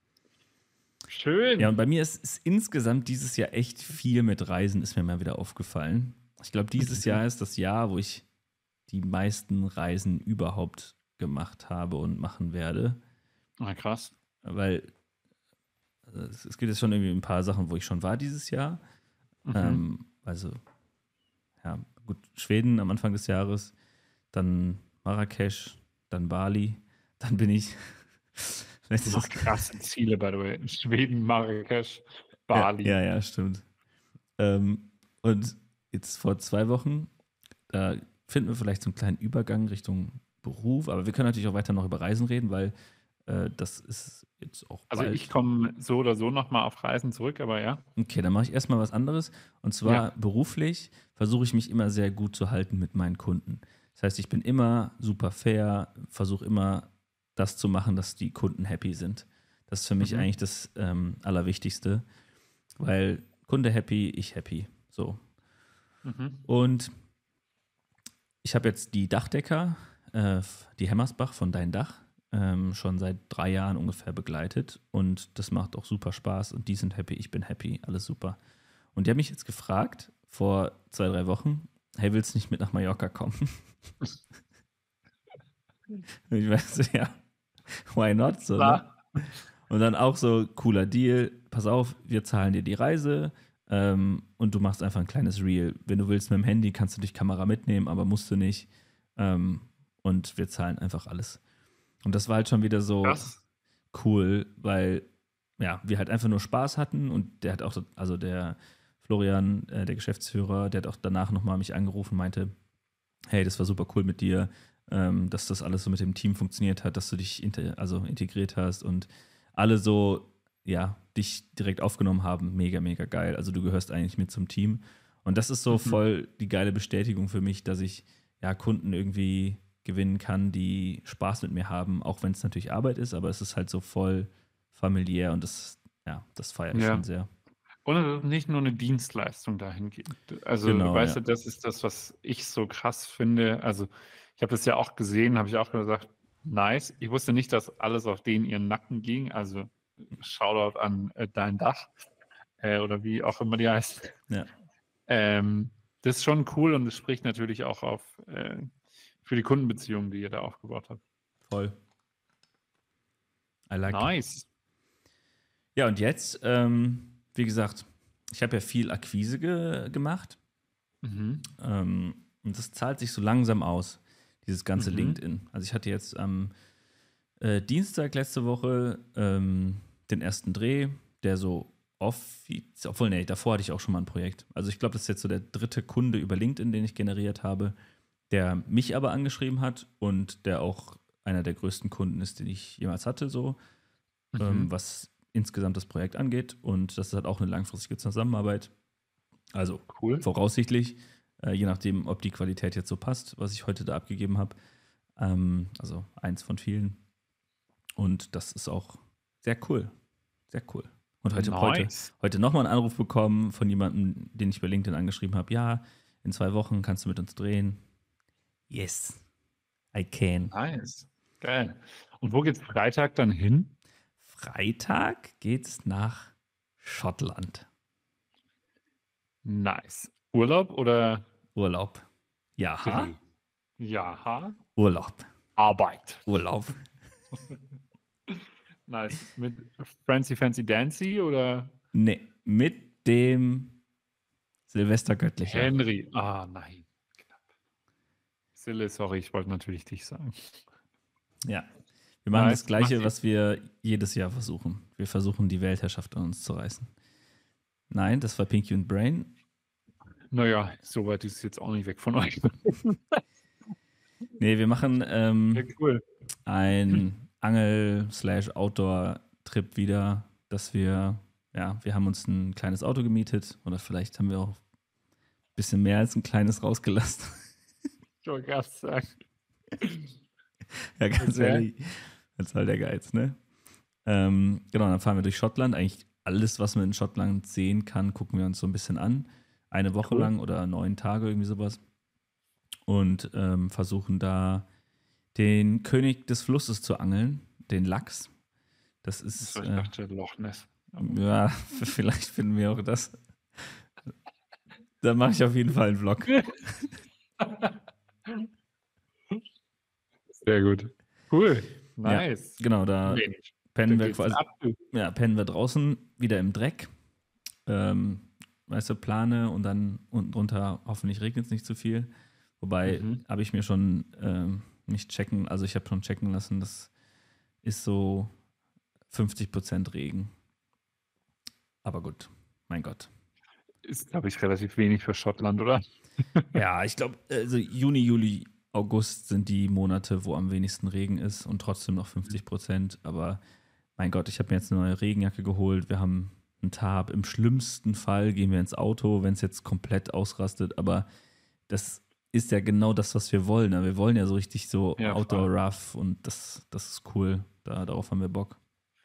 Schön. Ja, und bei mir ist, ist insgesamt dieses Jahr echt viel mit Reisen, ist mir mal wieder aufgefallen. Ich glaube, dieses Mhm. Jahr ist das Jahr, wo ich die meisten Reisen überhaupt gemacht habe und machen werde. Ah, krass. Weil äh, es, es gibt jetzt schon irgendwie ein paar Sachen, wo ich schon war dieses Jahr. Mhm. Ähm, also, ja, gut, Schweden am Anfang des Jahres, dann Marrakesch, dann Bali, dann bin ich. Das sind krasse Ziele, by the way. Schweden, Marrakesch, Bali. Ja, ja, ja, stimmt. Ähm, und jetzt vor zwei Wochen, da finden wir vielleicht so einen kleinen Übergang Richtung Beruf, aber wir können natürlich auch weiter noch über Reisen reden, weil äh, das ist jetzt auch Also bald. ich komme so oder so nochmal auf Reisen zurück, aber ja. Okay, dann mache ich erstmal was anderes. Und zwar Ja. beruflich versuche ich mich immer sehr gut zu halten mit meinen Kunden. Das heißt, ich bin immer super fair, versuche immer das zu machen, dass die Kunden happy sind. Das ist für mich Mhm. eigentlich das ähm, Allerwichtigste, weil Kunde happy, ich happy. So. Mhm. Und ich habe jetzt die Dachdecker, äh, die Hemmersbach von Dein Dach, ähm, schon seit drei Jahren ungefähr begleitet. Und das macht auch super Spaß. Und die sind happy, ich bin happy, alles super. Und die haben mich jetzt gefragt, vor zwei, drei Wochen, hey, willst du nicht mit nach Mallorca kommen? Und ich weiß so, ja, Why not? So, ne? Klar. Und dann auch so, cooler Deal, pass auf, wir zahlen dir die Reise ähm, und du machst einfach ein kleines Reel. Wenn du willst mit dem Handy, kannst du dich Kamera mitnehmen, aber musst du nicht. Ähm, und wir zahlen einfach alles. Und das war halt schon wieder so Krass. cool, weil ja, wir halt einfach nur Spaß hatten und der hat auch, also der Florian, äh, der Geschäftsführer, der hat auch danach nochmal mich angerufen und meinte, hey, das war super cool mit dir, ähm, dass das alles so mit dem Team funktioniert hat, dass du dich inter- also integriert hast und alle so, ja, dich direkt aufgenommen haben. Mega, mega geil. Also du gehörst eigentlich mit zum Team. Und das ist so Mhm. voll die geile Bestätigung für mich, dass ich ja Kunden irgendwie gewinnen kann, die Spaß mit mir haben, auch wenn es natürlich Arbeit ist, aber es ist halt so voll familiär und das, ja, das feiere ich Ja. schon sehr. Und es ist nicht nur eine Dienstleistung dahingehend. Also, Genau, weißt ja. du, das ist das, was ich so krass finde. Also, ich habe das ja auch gesehen, habe ich auch gesagt, nice. Ich wusste nicht, dass alles auf den ihren Nacken ging. Also, Shoutout an äh, dein Dach äh, oder wie auch immer die heißt. Ja. Ähm, das ist schon cool und es spricht natürlich auch auf äh, für die Kundenbeziehungen, die ihr da aufgebaut habt. Voll. I like it. Nice. Ja, und jetzt, ähm, wie gesagt, ich habe ja viel Akquise ge gemacht. Mhm. Ähm, und das zahlt sich so langsam aus, dieses ganze Mhm. LinkedIn. Also ich hatte jetzt am äh, Dienstag letzte Woche ähm, den ersten Dreh, der so offiziell, obwohl, nee, davor hatte ich auch schon mal ein Projekt. Also ich glaube, das ist jetzt so der dritte Kunde über LinkedIn, den ich generiert habe, der mich aber angeschrieben hat und der auch einer der größten Kunden ist, den ich jemals hatte, so, Mhm. ähm, was insgesamt das Projekt angeht. Und das ist halt auch eine langfristige Zusammenarbeit. Also Cool. voraussichtlich, äh, je nachdem, ob die Qualität jetzt so passt, was ich heute da abgegeben habe. Ähm, also eins von vielen. Und das ist auch sehr cool. Sehr cool. Und heute, heute, Nice. heute nochmal einen Anruf bekommen von jemandem, den ich bei LinkedIn angeschrieben habe. Ja, in zwei Wochen kannst du mit uns drehen. Yes, I can. Nice. Geil. Und wo geht's Freitag dann hin? Freitag geht's nach Schottland. Nice. Urlaub oder Urlaub. Ja, Dreh? Ja. Urlaub. Arbeit. Urlaub. Nice. Mit Fancy Fancy Dancy oder Nee, mit dem Silvester Göttlicher. Henry? Ah, nein. Knapp. Sille, sorry, ich wollte natürlich dich sagen. Ja. Wir machen Nice. das Gleiche, Mach was wir jedes Jahr versuchen. Wir versuchen, die Weltherrschaft an uns zu reißen. Nein, das war Pinky und Brain. Naja, so weit ist es jetzt auch nicht weg von euch. Nee, wir machen ähm, Ja, cool. ein Angel-Outdoor-Trip wieder, dass wir, ja, wir haben uns ein kleines Auto gemietet oder vielleicht haben wir auch ein bisschen mehr als ein kleines rausgelassen. Ich wollte gerade sagen. Ja, ganz Okay. ehrlich, das ist halt der Geiz, ne? Ähm, genau, dann fahren wir durch Schottland. Eigentlich alles, was man in Schottland sehen kann, gucken wir uns so ein bisschen an. Eine Woche Cool. lang oder neun Tage, irgendwie sowas. Und ähm, versuchen da den König des Flusses zu angeln, den Lachs. Das ist, Ich äh, dachte Loch Ness. ja, vielleicht finden wir auch das. Da mache ich auf jeden Fall einen Vlog. Sehr gut. Cool. Ja, Nice. genau, da Wenig. pennen Dann wir geht's quasi, ab. du. ja, pennen wir draußen wieder im Dreck. Ähm, weißt du, plane und dann unten drunter hoffentlich regnet es nicht zu viel. Wobei Mhm. habe ich mir schon ähm, nicht checken, also ich habe schon checken lassen, das ist so fünfzig Prozent Regen. Aber gut, mein Gott. Ist, glaube ich, relativ wenig für Schottland, oder? Ja, ich glaube, also Juni, Juli, August sind die Monate, wo am wenigsten Regen ist und trotzdem noch fünfzig Prozent. Aber mein Gott, ich habe mir jetzt eine neue Regenjacke geholt. Wir haben einen Tarp. Im schlimmsten Fall gehen wir ins Auto, wenn es jetzt komplett ausrastet. Aber das ist ja genau das, was wir wollen. Ne? Wir wollen ja so richtig so Ja, Outdoor voll. Rough und das, das ist cool. Da, darauf haben wir Bock.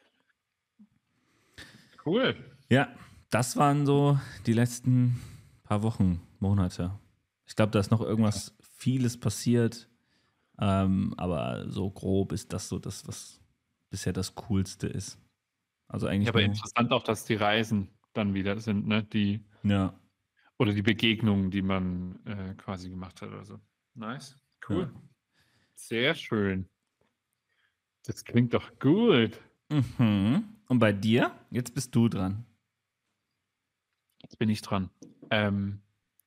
Cool. Ja, das waren so die letzten paar Wochen, Monate. Ich glaube, da ist noch irgendwas vieles passiert, ähm, aber so grob ist das so das, was bisher das Coolste ist. Also eigentlich Ja, aber nur, interessant auch, dass die Reisen dann wieder sind, ne? Die, ja, oder die Begegnungen, die man äh, quasi gemacht hat oder so. Nice. Cool. Ja. Sehr schön. Das klingt doch gut. Mhm. Und bei dir? Jetzt bist du dran. Jetzt bin ich dran. Ähm,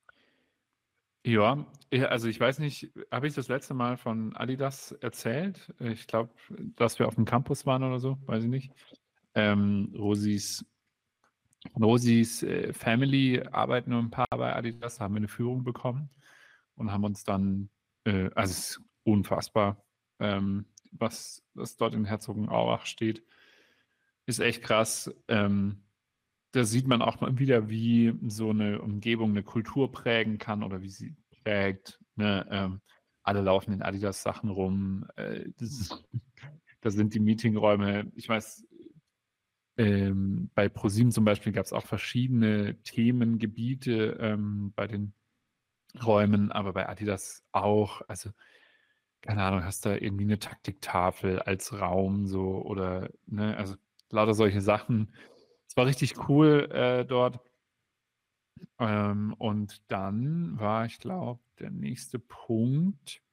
ja, ja, also ich weiß nicht, habe ich das letzte Mal von Adidas erzählt? Ich glaube, dass wir auf dem Campus waren oder so, weiß ich nicht. Ähm, Rosis, Rosis äh, Family arbeiten nur ein paar bei Adidas, da haben wir eine Führung bekommen und haben uns dann, äh, also es ist unfassbar, ähm, was, was dort in Herzogenaurach steht, ist echt krass. Ähm, da sieht man auch mal wieder, wie so eine Umgebung eine Kultur prägen kann oder wie sie prägt. Ne? Ähm, alle laufen in Adidas-Sachen rum. Äh, das ist, das sind die Meetingräume. Ich weiß, ähm, bei ProSieben zum Beispiel gab es auch verschiedene Themengebiete ähm, bei den Räumen, aber bei Adidas auch. Also, keine Ahnung, hast da irgendwie eine Taktiktafel als Raum so oder, ne, also lauter solche Sachen. Es war richtig cool äh, dort. Ähm, und dann war, ich glaube, der nächste Punkt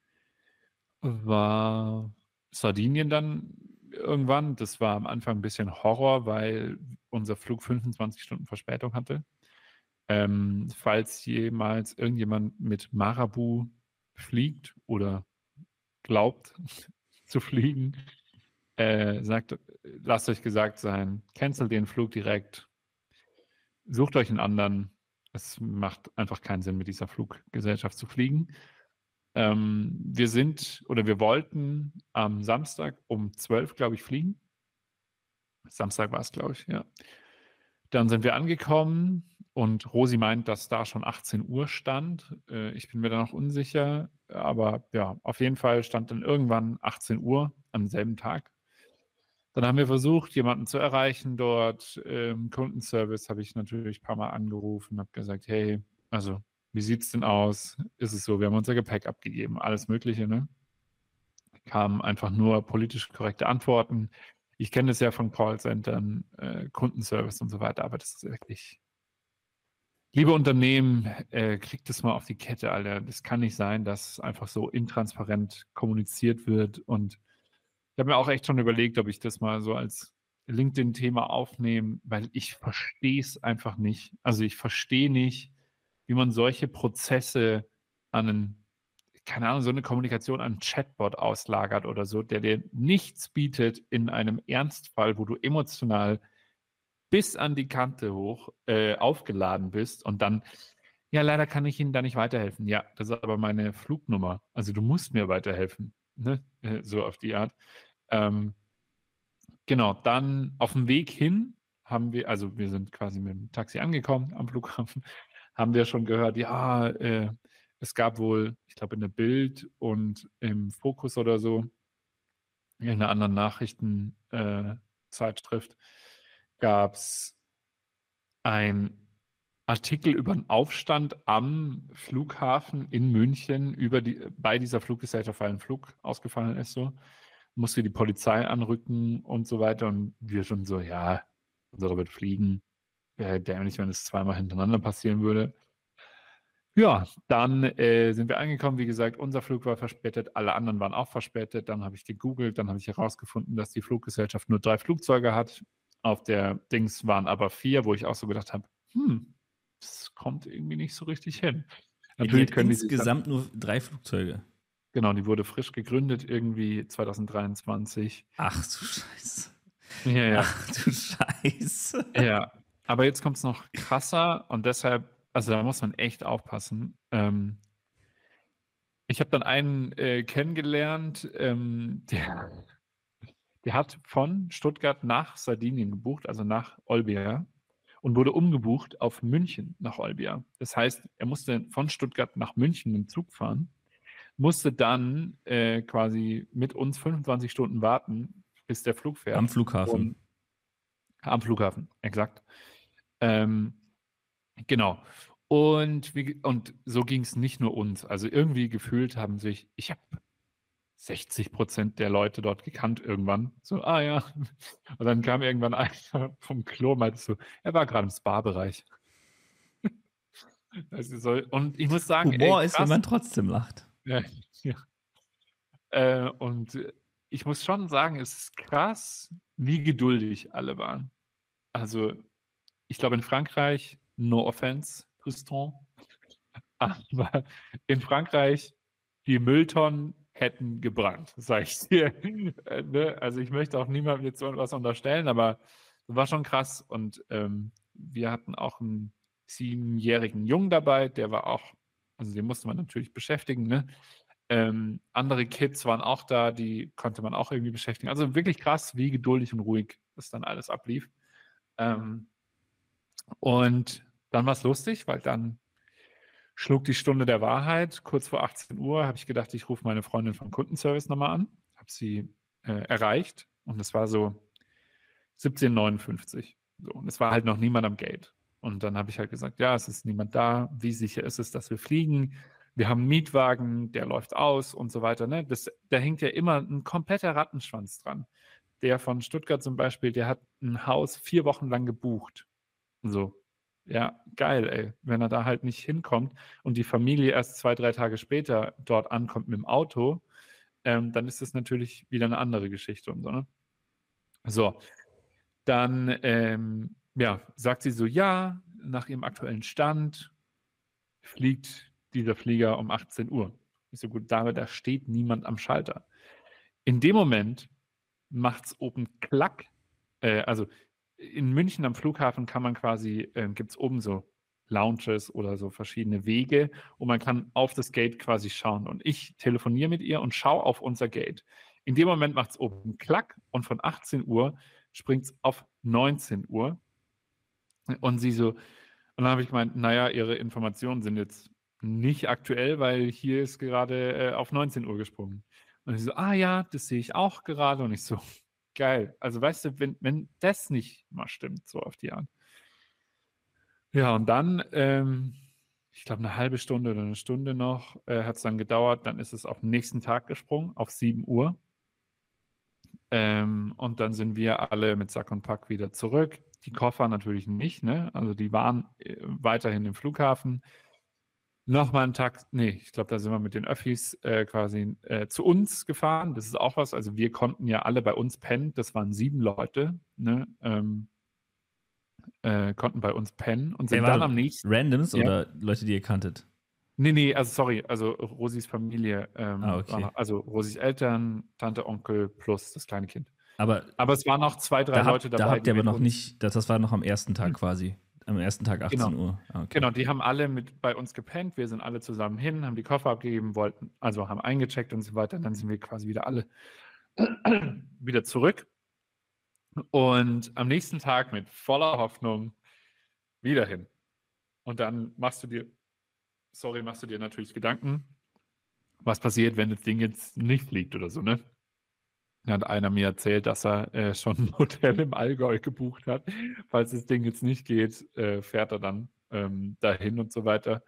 war Sardinien dann irgendwann. Das war am Anfang ein bisschen Horror, weil unser Flug fünfundzwanzig Stunden Verspätung hatte. Ähm, falls jemals irgendjemand mit Marabu fliegt oder glaubt zu fliegen, äh, sagt, lasst euch gesagt sein, cancel den Flug direkt, sucht euch einen anderen. Es macht einfach keinen Sinn, mit dieser Fluggesellschaft zu fliegen. Ähm, wir sind oder wir wollten am Samstag um zwölf, glaube ich, fliegen. Samstag war es, glaube ich, ja. Dann sind wir angekommen und Rosi meint, dass da schon achtzehn Uhr stand. Äh, ich bin mir da noch unsicher, aber ja, auf jeden Fall stand dann irgendwann achtzehn Uhr am selben Tag. Dann haben wir versucht, jemanden zu erreichen dort. Im Kundenservice habe ich natürlich ein paar Mal angerufen, habe gesagt, hey, also wie sieht es denn aus? Ist es so, wir haben unser Gepäck abgegeben, alles Mögliche, ne? Kamen einfach nur politisch korrekte Antworten. Ich kenne das ja von Callcentern, äh, Kundenservice und so weiter, aber das ist wirklich, liebe Unternehmen, äh, kriegt das mal auf die Kette, Alter. Das kann nicht sein, dass einfach so intransparent kommuniziert wird. Und ich habe mir auch echt schon überlegt, ob ich das mal so als LinkedIn-Thema aufnehme, weil ich verstehe es einfach nicht. Also ich verstehe nicht, wie man solche Prozesse an einen, keine Ahnung, so eine Kommunikation an einen Chatbot auslagert oder so, der dir nichts bietet in einem Ernstfall, wo du emotional bis an die Kante hoch äh, aufgeladen bist und dann, ja, leider kann ich Ihnen da nicht weiterhelfen. Ja, das ist aber meine Flugnummer. Also du musst mir weiterhelfen. Ne? Äh, so auf die Art. Ähm, genau, dann auf dem Weg hin haben wir, also wir sind quasi mit dem Taxi angekommen am Flughafen, haben wir schon gehört, ja, äh, es gab wohl, ich glaube in der Bild und im Fokus oder so, in einer anderen Nachrichtenzeitschrift, gab es ein Artikel über einen Aufstand am Flughafen in München über die, bei dieser Fluggesellschaft, weil ein Flug ausgefallen ist, so musste die Polizei anrücken und so weiter und wir schon so, ja, unsere wird fliegen, wäre dämlich, wenn es zweimal hintereinander passieren würde. Ja, dann äh, sind wir angekommen, wie gesagt, unser Flug war verspätet, alle anderen waren auch verspätet, dann habe ich gegoogelt, dann habe ich herausgefunden, dass die Fluggesellschaft nur drei Flugzeuge hat, auf der Dings waren aber vier, wo ich auch so gedacht habe, hm, das kommt irgendwie nicht so richtig hin. Ja, die Natürlich hat können die sich insgesamt nur drei Flugzeuge. Genau, die wurde frisch gegründet, irgendwie zwanzig dreiundzwanzig. Ach du Scheiße. Ja, ja. Ach du Scheiße. Ja, aber jetzt kommt es noch krasser und deshalb, also da muss man echt aufpassen. Ähm, ich habe dann einen äh, kennengelernt, ähm, der, der hat von Stuttgart nach Sardinien gebucht, also nach Olbia, und wurde umgebucht auf München nach Olbia. Das heißt, er musste von Stuttgart nach München im Zug fahren, musste dann äh, quasi mit uns fünfundzwanzig Stunden warten, bis der Flug fährt. Am Flughafen. Und, am Flughafen, exakt. Ähm, genau. Und, wie, und so ging es nicht nur uns. Also irgendwie gefühlt haben sich, ich habe sechzig Prozent der Leute dort gekannt irgendwann. So, ah ja. Und dann kam irgendwann einer vom Klo und meinte so, er war gerade im Spa-Bereich. Also so, und ich muss sagen, Humor ey, ist, wenn krass. man trotzdem lacht. Ja, ja. Äh, und ich muss schon sagen, es ist krass, wie geduldig alle waren. Also, ich glaube, in Frankreich, no offense, Tristan, aber in Frankreich, die Mülltonnen hätten gebrannt, sage ich dir. Äh, ne? Also, ich möchte auch niemandem jetzt irgendwas unterstellen, aber das war schon krass. Und ähm, wir hatten auch einen siebenjährigen Jungen dabei, der war auch, also den musste man natürlich beschäftigen, ne? Ähm, andere Kids waren auch da, die konnte man auch irgendwie beschäftigen. Also wirklich krass, wie geduldig und ruhig das dann alles ablief. Ähm, und dann war es lustig, weil dann schlug die Stunde der Wahrheit. Kurz vor achtzehn Uhr habe ich gedacht, ich rufe meine Freundin vom Kundenservice nochmal an. Habe sie äh, erreicht und es war so siebzehn Uhr neunundfünfzig. So, und es war halt noch niemand am Gate. Und dann habe ich halt gesagt, ja, es ist niemand da. Wie sicher ist es, dass wir fliegen? Wir haben einen Mietwagen, der läuft aus und so weiter. Ne? Das, da hängt ja immer ein kompletter Rattenschwanz dran. Der von Stuttgart zum Beispiel, der hat ein Haus vier Wochen lang gebucht. So, ja, geil, ey. Wenn er da halt nicht hinkommt und die Familie erst zwei, drei Tage später dort ankommt mit dem Auto, ähm, dann ist das natürlich wieder eine andere Geschichte und so, ne? So, dann ähm, ja, sagt sie so, ja, nach ihrem aktuellen Stand fliegt dieser Flieger um achtzehn Uhr. Ich so, gut, da, da steht niemand am Schalter. In dem Moment macht es oben klack. Äh, also in München am Flughafen kann man quasi, äh, gibt es oben so Lounges oder so verschiedene Wege und man kann auf das Gate quasi schauen. Und ich telefoniere mit ihr und schaue auf unser Gate. In dem Moment macht es oben klack und von achtzehn Uhr springt es auf neunzehn Uhr. Und sie so, und dann habe ich gemeint, naja, ihre Informationen sind jetzt nicht aktuell, weil hier ist gerade äh, auf neunzehn Uhr gesprungen. Und sie so, ah ja, das sehe ich auch gerade. Und ich so, geil. Also weißt du, wenn, wenn das nicht mal stimmt, so auf die Art. Ja, und dann, ähm, ich glaube, eine halbe Stunde oder eine Stunde noch äh, hat es dann gedauert. Dann ist es auf den nächsten Tag gesprungen, auf sieben Uhr. Ähm, und dann sind wir alle mit Sack und Pack wieder zurück. Die Koffer natürlich nicht, ne? Also die waren äh, weiterhin im Flughafen. Nochmal einen Tag, nee, ich glaube, da sind wir mit den Öffis äh, quasi äh, zu uns gefahren. Das ist auch was. Also wir konnten ja alle bei uns pennen. Das waren sieben Leute, ne? Ähm, äh, konnten bei uns pennen und Ey, sind dann warte, am nächsten. Randoms Ja. oder Leute, die ihr kanntet? Nee, nee, also sorry, also Rosis Familie, ähm, Ah, okay. war noch, also Rosis Eltern, Tante, Onkel plus das kleine Kind. Aber Aber es waren noch zwei, drei da Leute habt, da dabei, habt ihr die aber mit noch uns. nicht, das, das war noch am ersten Tag quasi. Am ersten Tag achtzehn Genau. Uhr. Ah, okay. Genau, die haben alle mit bei uns gepennt. Wir sind alle zusammen hin, haben die Koffer abgegeben, wollten, also haben eingecheckt und so weiter. Und dann sind wir quasi wieder alle wieder zurück. Und am nächsten Tag mit voller Hoffnung wieder hin. Und dann machst du dir, sorry, machst du dir natürlich Gedanken, was passiert, wenn das Ding jetzt nicht fliegt oder so, ne? Da hat einer mir erzählt, dass er äh, schon ein Hotel im Allgäu gebucht hat. Falls das Ding jetzt nicht geht, äh, fährt er dann ähm, dahin und so weiter.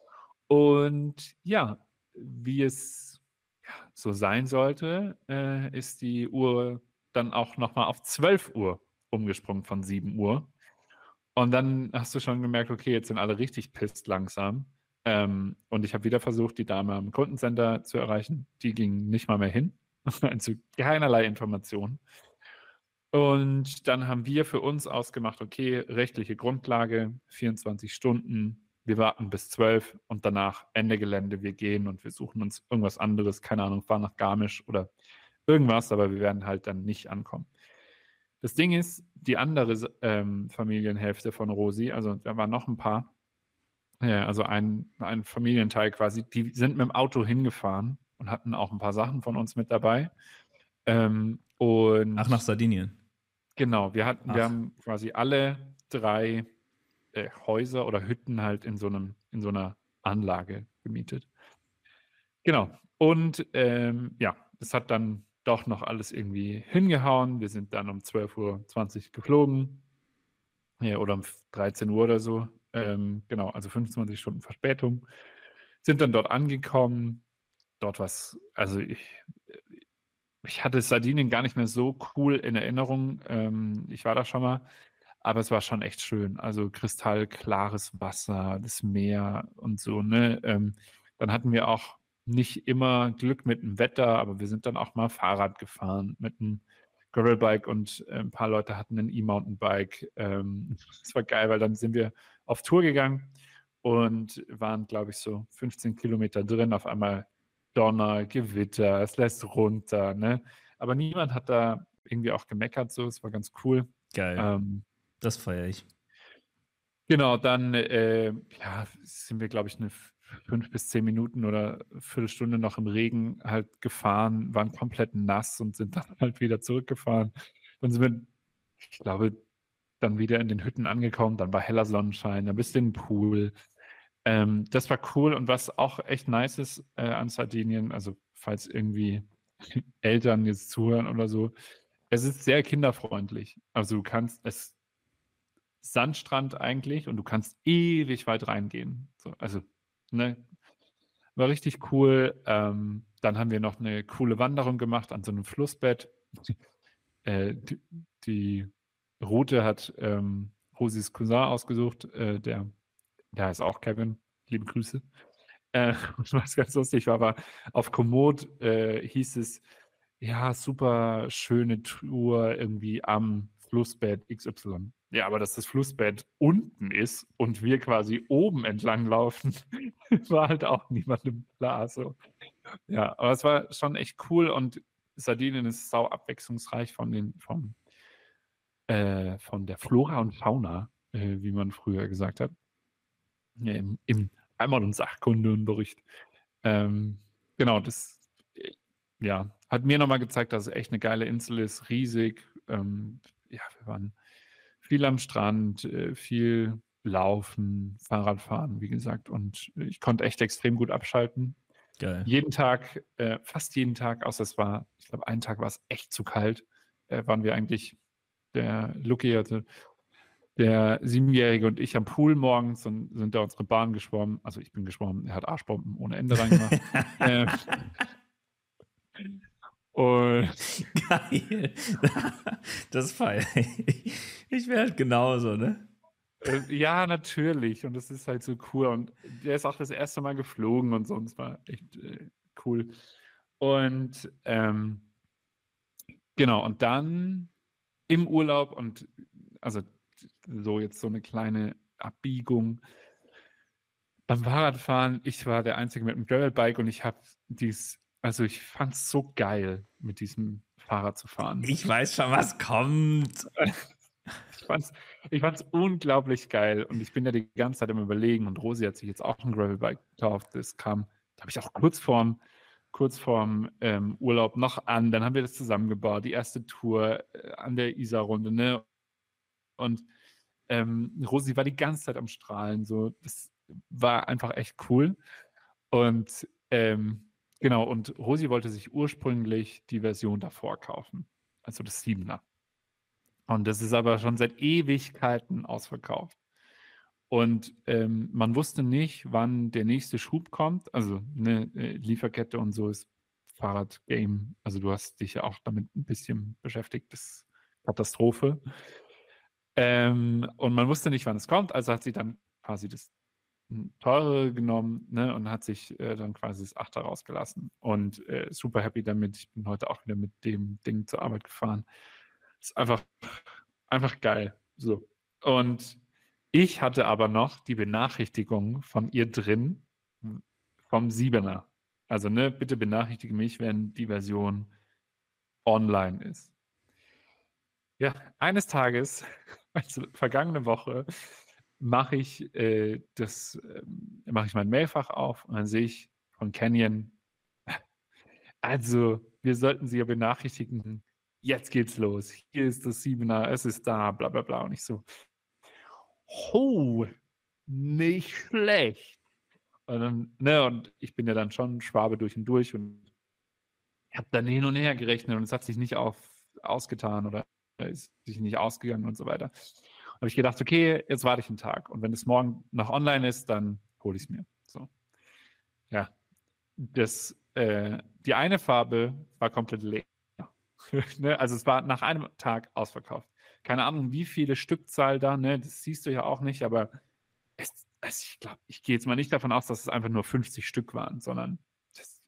Und ja, wie es ja, so sein sollte, äh, ist die Uhr dann auch nochmal auf zwölf Uhr umgesprungen von sieben Uhr. Und dann hast du schon gemerkt, okay, jetzt sind alle richtig pisst langsam. Ähm, und ich habe wieder versucht, die Dame am Kundencenter zu erreichen. Die ging nicht mal mehr hin. Also keinerlei Informationen. Und dann haben wir für uns ausgemacht, okay, rechtliche Grundlage, vierundzwanzig Stunden, wir warten bis zwölf und danach Ende Gelände, wir gehen und wir suchen uns irgendwas anderes, keine Ahnung, fahren nach Garmisch oder irgendwas, aber wir werden halt dann nicht ankommen. Das Ding ist, die andere ähm, Familienhälfte von Rosi, also da waren noch ein paar, ja, also ein, ein Familienteil quasi, die sind mit dem Auto hingefahren und hatten auch ein paar Sachen von uns mit dabei. Ähm, und Ach, nach Sardinien. genau, wir hatten, Ach. wir haben quasi alle drei äh, Häuser oder Hütten halt in so einem, in so einer Anlage gemietet. Genau. Und ähm, ja, es hat dann doch noch alles irgendwie hingehauen. Wir sind dann um zwölf Uhr zwanzig geflogen. Ja, oder um dreizehn Uhr oder so. Ähm, genau, also fünfundzwanzig Stunden Verspätung. Sind dann dort angekommen. Dort was, also ich, ich hatte Sardinien gar nicht mehr so cool in Erinnerung. Ähm, ich war da schon mal, aber es war schon echt schön. Also kristallklares Wasser, das Meer und so, ne? Ähm, dann hatten wir auch nicht immer Glück mit dem Wetter, aber wir sind dann auch mal Fahrrad gefahren mit einem Gravelbike und äh, ein paar Leute hatten ein E-Mountainbike. Ähm, das war geil, weil dann sind wir auf Tour gegangen und waren, glaube ich, so fünfzehn Kilometer drin. Auf einmal Donner, Gewitter, es lässt runter, ne? Aber niemand hat da irgendwie auch gemeckert, so. Es war ganz cool. Geil. Ähm, Das feiere ich. Genau, dann äh, ja, sind wir, glaube ich, eine f- fünf bis zehn Minuten oder Viertelstunde noch im Regen halt gefahren, waren komplett nass und sind dann halt wieder zurückgefahren. Dann sind wir, ich glaube, dann wieder in den Hütten angekommen. Dann war heller Sonnenschein, ein bisschen Pool. Ähm, das war cool und was auch echt nice ist äh, an Sardinien, also falls irgendwie Eltern jetzt zuhören oder so, es ist sehr kinderfreundlich. Also du kannst es Sandstrand eigentlich und du kannst ewig weit reingehen. So, also, ne, war richtig cool. Ähm, dann haben wir noch eine coole Wanderung gemacht an so einem Flussbett. Äh, die, die Route hat ähm, Rosis Cousin ausgesucht, äh, der, der heißt auch Kevin. Liebe Grüße. Äh, was ganz lustig war, war auf Komoot äh, hieß es, ja, super schöne Tour irgendwie am Flussbett X Y. Ja, aber dass das Flussbett unten ist und wir quasi oben entlang laufen, war halt auch niemandem klar. So. Ja, aber es war schon echt cool und Sardinien ist sau abwechslungsreich von den, vom, äh, von der Flora und Fauna, äh, wie man früher gesagt hat. Ja, im, im Heimat- und Sachkundeunterricht. Ähm, genau, das äh, ja, hat mir nochmal gezeigt, dass es echt eine geile Insel ist, riesig. Ähm, ja, wir waren viel am Strand, äh, viel laufen, Fahrradfahren, wie gesagt, und ich konnte echt extrem gut abschalten. Geil. Jeden Tag, äh, fast jeden Tag, außer es war, ich glaube, einen Tag war es echt zu kalt, äh, waren wir eigentlich, der Lucky hatte, der Siebenjährige und ich am Pool morgens und sind da unsere Bahn geschwommen. Also ich bin geschwommen, er hat Arschbomben ohne Ende reingemacht. äh, und Geil. Das feiere ich. Ich wäre halt genauso, ne? äh, ja, natürlich. Und das ist halt so cool. Und der ist auch das erste Mal geflogen und so. Und es war echt äh, cool. Und ähm, genau, und dann im Urlaub und also so jetzt so eine kleine Abbiegung beim Fahrradfahren. Ich war der Einzige mit dem Gravelbike und ich habe dies, also ich fand es so geil, mit diesem Fahrrad zu fahren. Ich weiß schon, was kommt. Ich fand's, ich fand's unglaublich geil und ich bin ja die ganze Zeit im Überlegen und Rosi hat sich jetzt auch ein Gravelbike gekauft. Das kam, glaube ich, auch kurz vorm, kurz vorm ähm, Urlaub noch an. Dann haben wir das zusammengebaut, die erste Tour äh, an der Isar-Runde, ne? Und ähm, Rosi war die ganze Zeit am Strahlen. So, das war einfach echt cool. Und ähm, genau, und Rosi wollte sich ursprünglich die Version davor kaufen, also das Siebener. Und das ist aber schon seit Ewigkeiten ausverkauft. Und ähm, man wusste nicht, wann der nächste Schub kommt. Also eine äh, Lieferkette und so ist Fahrradgame. Also du hast dich ja auch damit ein bisschen beschäftigt. Das ist Katastrophe. Ähm, und man wusste nicht, wann es kommt. Also hat sie dann quasi das teure genommen, ne, und hat sich äh, dann quasi das Achter rausgelassen. Und äh, super happy damit. Ich bin heute auch wieder mit dem Ding zur Arbeit gefahren. Ist einfach, einfach geil. So. Und ich hatte aber noch die Benachrichtigung von ihr drin vom Siebener. Also, ne, bitte benachrichtige mich, wenn die Version online ist. Ja, eines Tages, also vergangene Woche, mache ich äh, das, ähm, mache ich mein Mailfach auf und dann sehe ich von Canyon, also wir sollten Sie ja benachrichtigen, jetzt geht's los. Hier ist das Siebener, es ist da, bla bla bla. Und ich so, oh, nicht schlecht. Und dann, ne, und ich bin ja dann schon Schwabe durch und durch und ich habe dann hin und her gerechnet und es hat sich nicht auf, ausgetan oder ist sich nicht ausgegangen und so weiter. Habe ich gedacht, okay, jetzt warte ich einen Tag und wenn es morgen noch online ist, dann hole ich es mir. So. Ja, das, äh, die eine Farbe war komplett leer. Ne? Also es war nach einem Tag ausverkauft. Keine Ahnung, wie viele Stückzahl da, ne? Das siehst du ja auch nicht, aber es, also ich glaube, ich gehe jetzt mal nicht davon aus, dass es einfach nur fünfzig Stück waren, sondern das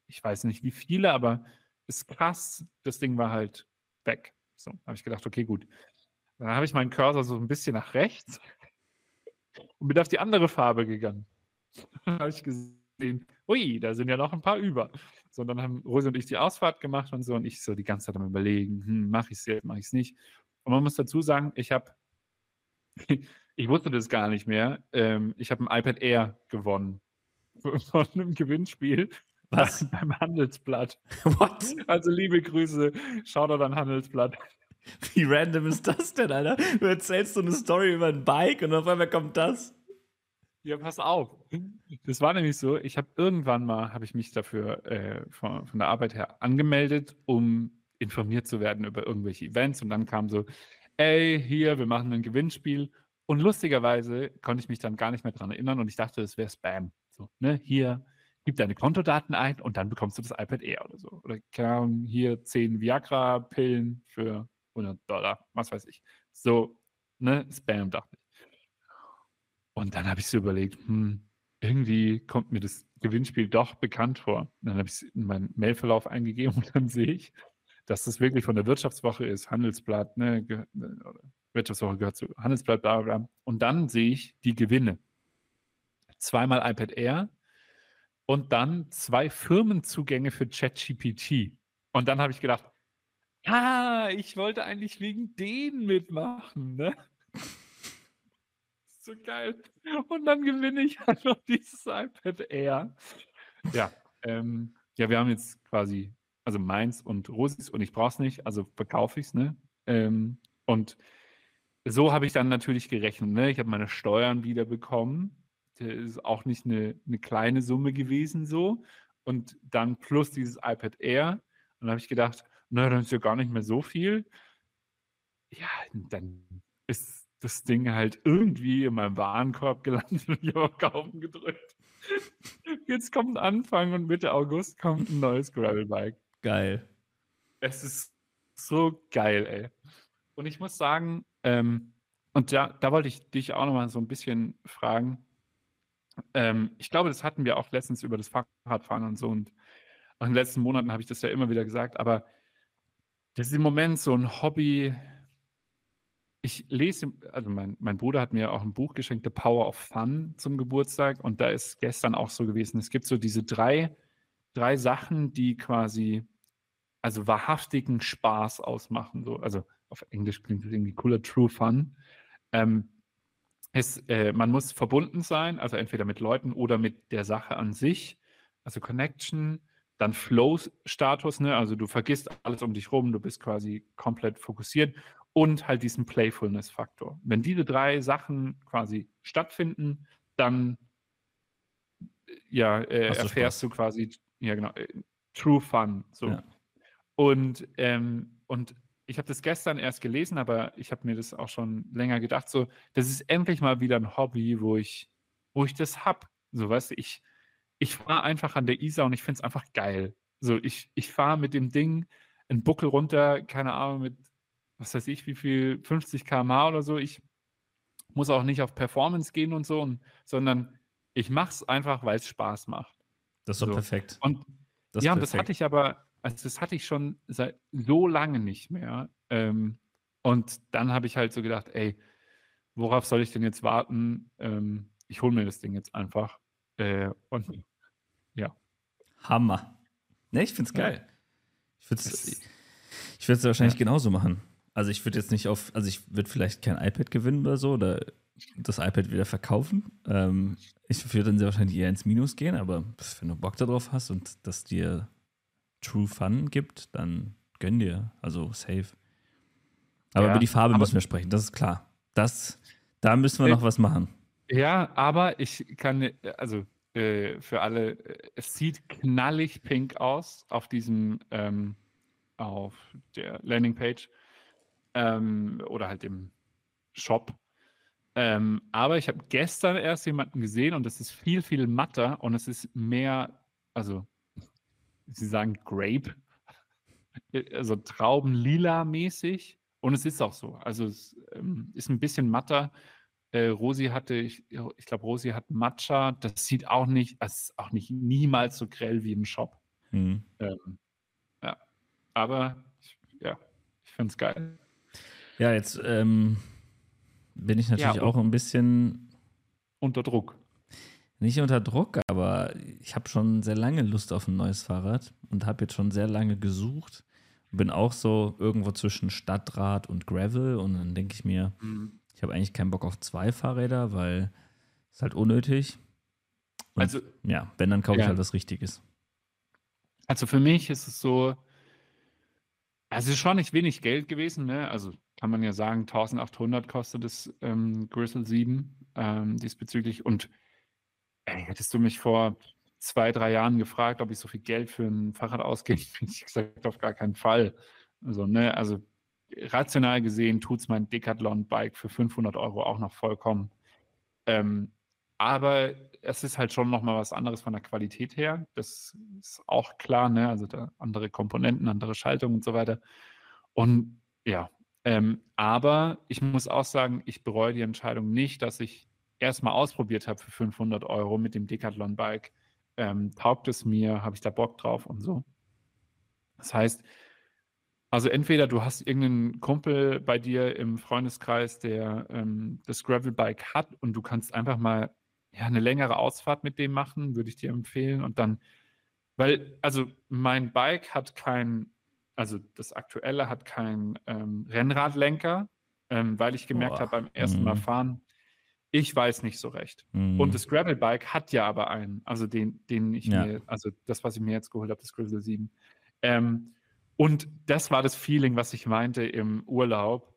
ich weiß nicht wie viele, aber ist krass, das Ding war halt weg. So, habe ich gedacht, okay, gut. Dann habe ich meinen Cursor so ein bisschen nach rechts und bin auf die andere Farbe gegangen. Dann habe ich gesehen, ui, da sind ja noch ein paar über. So, und dann haben Rosi und ich die Ausfahrt gemacht und so und ich so die ganze Zeit am Überlegen, hm, mache ich es jetzt, mache ich es nicht. Und man muss dazu sagen, ich habe, ich wusste das gar nicht mehr, ähm, ich habe ein iPad Air gewonnen von einem Gewinnspiel Was? beim Handelsblatt. What? Also liebe Grüße, Shoutout an Handelsblatt. Wie random ist das denn, Alter? Du erzählst so eine Story über ein Bike und auf einmal kommt das. Ja, pass auf. Das war nämlich so, ich habe irgendwann mal, habe ich mich dafür äh, von, von der Arbeit her angemeldet, um informiert zu werden über irgendwelche Events und dann kam so, ey, hier, wir machen ein Gewinnspiel und lustigerweise konnte ich mich dann gar nicht mehr dran erinnern und ich dachte, das wäre Spam. So, ne, hier, gib deine Kontodaten ein und dann bekommst du das iPad Air oder so. Oder keine Ahnung, hier zehn Viagra-Pillen für hundert Dollar, was weiß ich. So, ne, Spam, dachte ich. Und dann habe ich so überlegt, hm, irgendwie kommt mir das Gewinnspiel doch bekannt vor. Und dann habe ich es in meinen Mailverlauf eingegeben und dann sehe ich, dass das wirklich von der Wirtschaftswoche ist, Handelsblatt, ne, ge- oder Wirtschaftswoche gehört zu Handelsblatt, bla bla bla. Und dann sehe ich die Gewinne. Zweimal iPad Air und dann zwei Firmenzugänge für ChatGPT. Und dann habe ich gedacht, ah, ich wollte eigentlich wegen denen mitmachen, ne? So geil. Und dann gewinne ich halt noch dieses iPad Air. Ja, ähm, ja, wir haben jetzt quasi, also meins und Rosis und ich brauche es nicht, also verkaufe ich es, ne? Ähm, und so habe ich dann natürlich gerechnet, ne? Ich habe meine Steuern wieder bekommen. Das ist auch nicht eine, eine kleine Summe gewesen so. Und dann plus dieses iPad Air. Und dann habe ich gedacht, na, dann ist ja gar nicht mehr so viel. Ja, dann ist das Ding halt irgendwie in meinem Warenkorb gelandet und ich habe auf Kaufen gedrückt. Jetzt kommt Anfang und Mitte August kommt ein neues Gravelbike. Geil. Es ist so geil, ey. Und ich muss sagen, ähm, und da, da wollte ich dich auch nochmal so ein bisschen fragen. Ähm, ich glaube, das hatten wir auch letztens über das Fahrradfahren und so. Und auch in den letzten Monaten habe ich das ja immer wieder gesagt. Aber das ist im Moment so ein Hobby. Ich lese, also mein, mein Bruder hat mir auch ein Buch geschenkt, The Power of Fun, zum Geburtstag. Und da ist gestern auch so gewesen, es gibt so diese drei, drei Sachen, die quasi, also wahrhaftigen Spaß ausmachen. So. Also auf Englisch klingt das irgendwie cooler, True Fun. Ähm, es, äh, man muss verbunden sein, also entweder mit Leuten oder mit der Sache an sich. Also Connection, dann Flow-Status, ne? Also du vergisst alles um dich rum, du bist quasi komplett fokussiert und halt diesen Playfulness-Faktor. Wenn diese drei Sachen quasi stattfinden, dann ja, äh, Hast du erfährst Spaß. du quasi, ja genau, äh, True Fun. So. Ja. Und, ähm, und ich habe das gestern erst gelesen, aber ich habe mir das auch schon länger gedacht, so, das ist endlich mal wieder ein Hobby, wo ich, wo ich das hab. So, weißt du, ich, ich fahre einfach an der Isar und ich finde es einfach geil. So, ich, ich fahre mit dem Ding einen Buckel runter, keine Ahnung, mit, was weiß ich, wie viel, fünfzig Kilometer pro Stunde oder so. Ich muss auch nicht auf Performance gehen und so, und, sondern ich mache es einfach, weil es Spaß macht. Das ist doch So. perfekt. Und Das ist ja, und das perfekt. hatte ich aber, also das hatte ich schon seit so lange nicht mehr. Ähm, und dann habe ich halt so gedacht, ey, worauf soll ich denn jetzt warten? Ähm, ich hole mir das Ding jetzt einfach. Äh, und ja. Hammer. Ne, ich find's Ja. geil. Ich würde Es es ist- ich würd's wahrscheinlich Ja. genauso machen. Also ich würde jetzt nicht auf, also ich würde vielleicht kein iPad gewinnen oder so oder das iPad wieder verkaufen. Ähm, ich würde dann sehr wahrscheinlich eher ins Minus gehen, aber wenn du Bock darauf hast und das dir True Fun gibt, dann gönn dir. Also safe. Aber Ja, über die Farbe aber- müssen wir sprechen, das ist klar. Das, da müssen wir Äh, noch was machen. Ja, aber ich kann, äh, also äh, für alle, äh, es sieht knallig pink aus auf diesem, ähm, auf der Landingpage ähm, oder halt im Shop. Ähm, aber ich habe gestern erst jemanden gesehen und es ist viel, viel matter und es ist mehr, also sie sagen Grape, äh, also Trauben-lila-mäßig und es ist auch so. Also es ähm, ist ein bisschen matter. Äh, Rosi hatte, ich, ich glaube, Rosi hat Matcha. Das sieht auch nicht, es ist auch nicht niemals so grell wie im Shop. Hm. Ähm, ja, aber ich, ja, ich finde es geil. Ja, jetzt ähm, bin ich Ja, natürlich und auch ein bisschen unter Druck. nicht unter Druck, aber ich habe schon sehr lange Lust auf ein neues Fahrrad und habe jetzt schon sehr lange gesucht. Bin auch so irgendwo zwischen Stadtrad und Gravel und dann denke ich mir, Mhm. ich habe eigentlich keinen Bock auf zwei Fahrräder, weil es halt unnötig. Und Also, ja, wenn, dann kaufe ich ja, halt was Richtiges. also für mich ist es so, also es ist schon nicht wenig Geld gewesen, ne? Also kann man ja sagen, eintausendachthundert kostet das ähm, Grizzle sieben ähm, diesbezüglich. Und ey, hättest du mich vor zwei, drei Jahren gefragt, ob ich so viel Geld für ein Fahrrad ausgebe, hätte ich gesagt, auf gar keinen Fall. Also, ne, also rational gesehen tut es mein Decathlon-Bike für fünfhundert Euro auch noch vollkommen. Ähm, aber es ist halt schon nochmal was anderes von der Qualität her. Das ist auch klar, ne? Also da andere Komponenten, andere Schaltungen und so weiter. Und ja, ähm, aber ich muss auch sagen, ich bereue die Entscheidung nicht, dass ich erstmal ausprobiert habe für fünfhundert Euro mit dem Decathlon-Bike. Ähm, taugt es mir? Habe ich da Bock drauf und so? Das heißt, also entweder du hast irgendeinen Kumpel bei dir im Freundeskreis, der ähm, das Gravelbike hat und du kannst einfach mal ja, eine längere Ausfahrt mit dem machen, würde ich dir empfehlen. Und dann, weil, also mein Bike hat kein, also das aktuelle hat kein ähm, Rennradlenker, ähm, weil ich gemerkt habe Boah. beim ersten Mal Hm. fahren, ich weiß nicht so recht. Und Hm. das Gravelbike hat ja aber einen, also den, den ich Ja. mir, also das, was ich mir jetzt geholt habe, das Grizzle sieben. Ähm, und das war das Feeling, was ich meinte im Urlaub.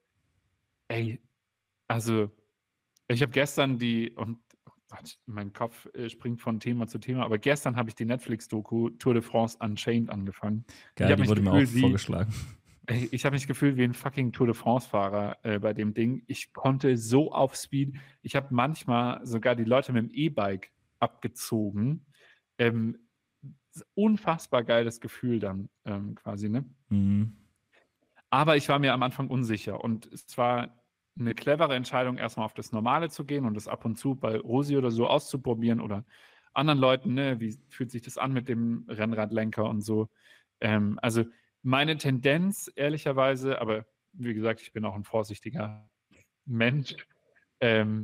Ey, also ich habe gestern die, und oh Gott, mein Kopf äh, springt von Thema zu Thema, aber gestern habe ich die Netflix-Doku Tour de France Unchained angefangen. Ich Geil, habe die mich wurde mir auch gefühlt wie, vorgeschlagen. ey, ich habe mich gefühlt wie ein fucking Tour de France-Fahrer äh, bei dem Ding. Ich konnte so auf Speed. Ich habe manchmal sogar die Leute mit dem E-Bike abgezogen. Ähm, unfassbar geiles Gefühl dann ähm, quasi, ne? Hm. Aber ich war mir am Anfang unsicher und es war eine clevere Entscheidung, erstmal auf das Normale zu gehen und das ab und zu bei Rosi oder so auszuprobieren oder anderen Leuten, ne? Wie fühlt sich das an mit dem Rennradlenker und so. Ähm, also meine Tendenz, ehrlicherweise, aber wie gesagt, ich bin auch ein vorsichtiger Mensch, ähm,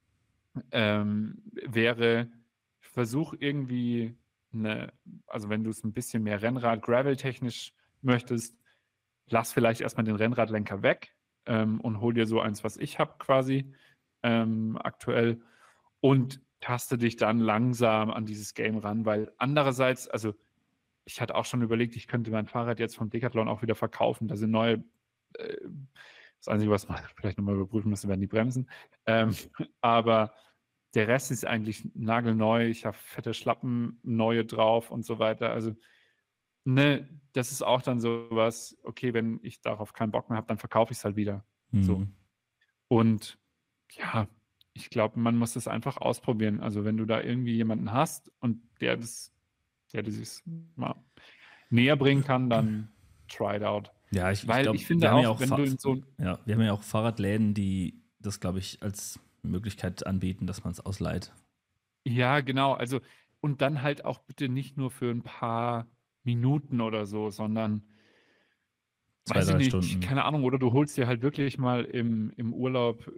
ähm, wäre, versuch irgendwie eine, also wenn du es ein bisschen mehr Rennrad, Gravel-technisch möchtest, lass vielleicht erstmal den Rennradlenker weg ähm, und hol dir so eins, was ich habe quasi ähm, aktuell und taste dich dann langsam an dieses Game ran, weil andererseits, also ich hatte auch schon überlegt, ich könnte mein Fahrrad jetzt vom Decathlon auch wieder verkaufen. Da sind neue, äh, das Einzige, was man vielleicht nochmal überprüfen müsste, wären die Bremsen. Ähm, aber der Rest ist eigentlich nagelneu. Ich habe fette Schlappen, neue drauf und so weiter. Also ne, das ist auch dann so was, okay, wenn ich darauf keinen Bock mehr habe, dann verkaufe ich es halt wieder. So. Hm. Und ja, ich glaube, man muss das einfach ausprobieren. Also wenn du da irgendwie jemanden hast und der das, der das mal näher bringen kann, dann try it out. Ja, ich, ich Weil glaube, ich wir finde haben ja auch, auch wenn Fa du in so ja, wir haben ja auch Fahrradläden, die das, glaube ich, als Möglichkeit anbieten, dass man es ausleiht. ja, genau, also und dann halt auch bitte nicht nur für ein paar Minuten oder so, sondern Zwei, weiß ich drei nicht, Stunden. keine Ahnung, oder du holst dir halt wirklich mal im, im Urlaub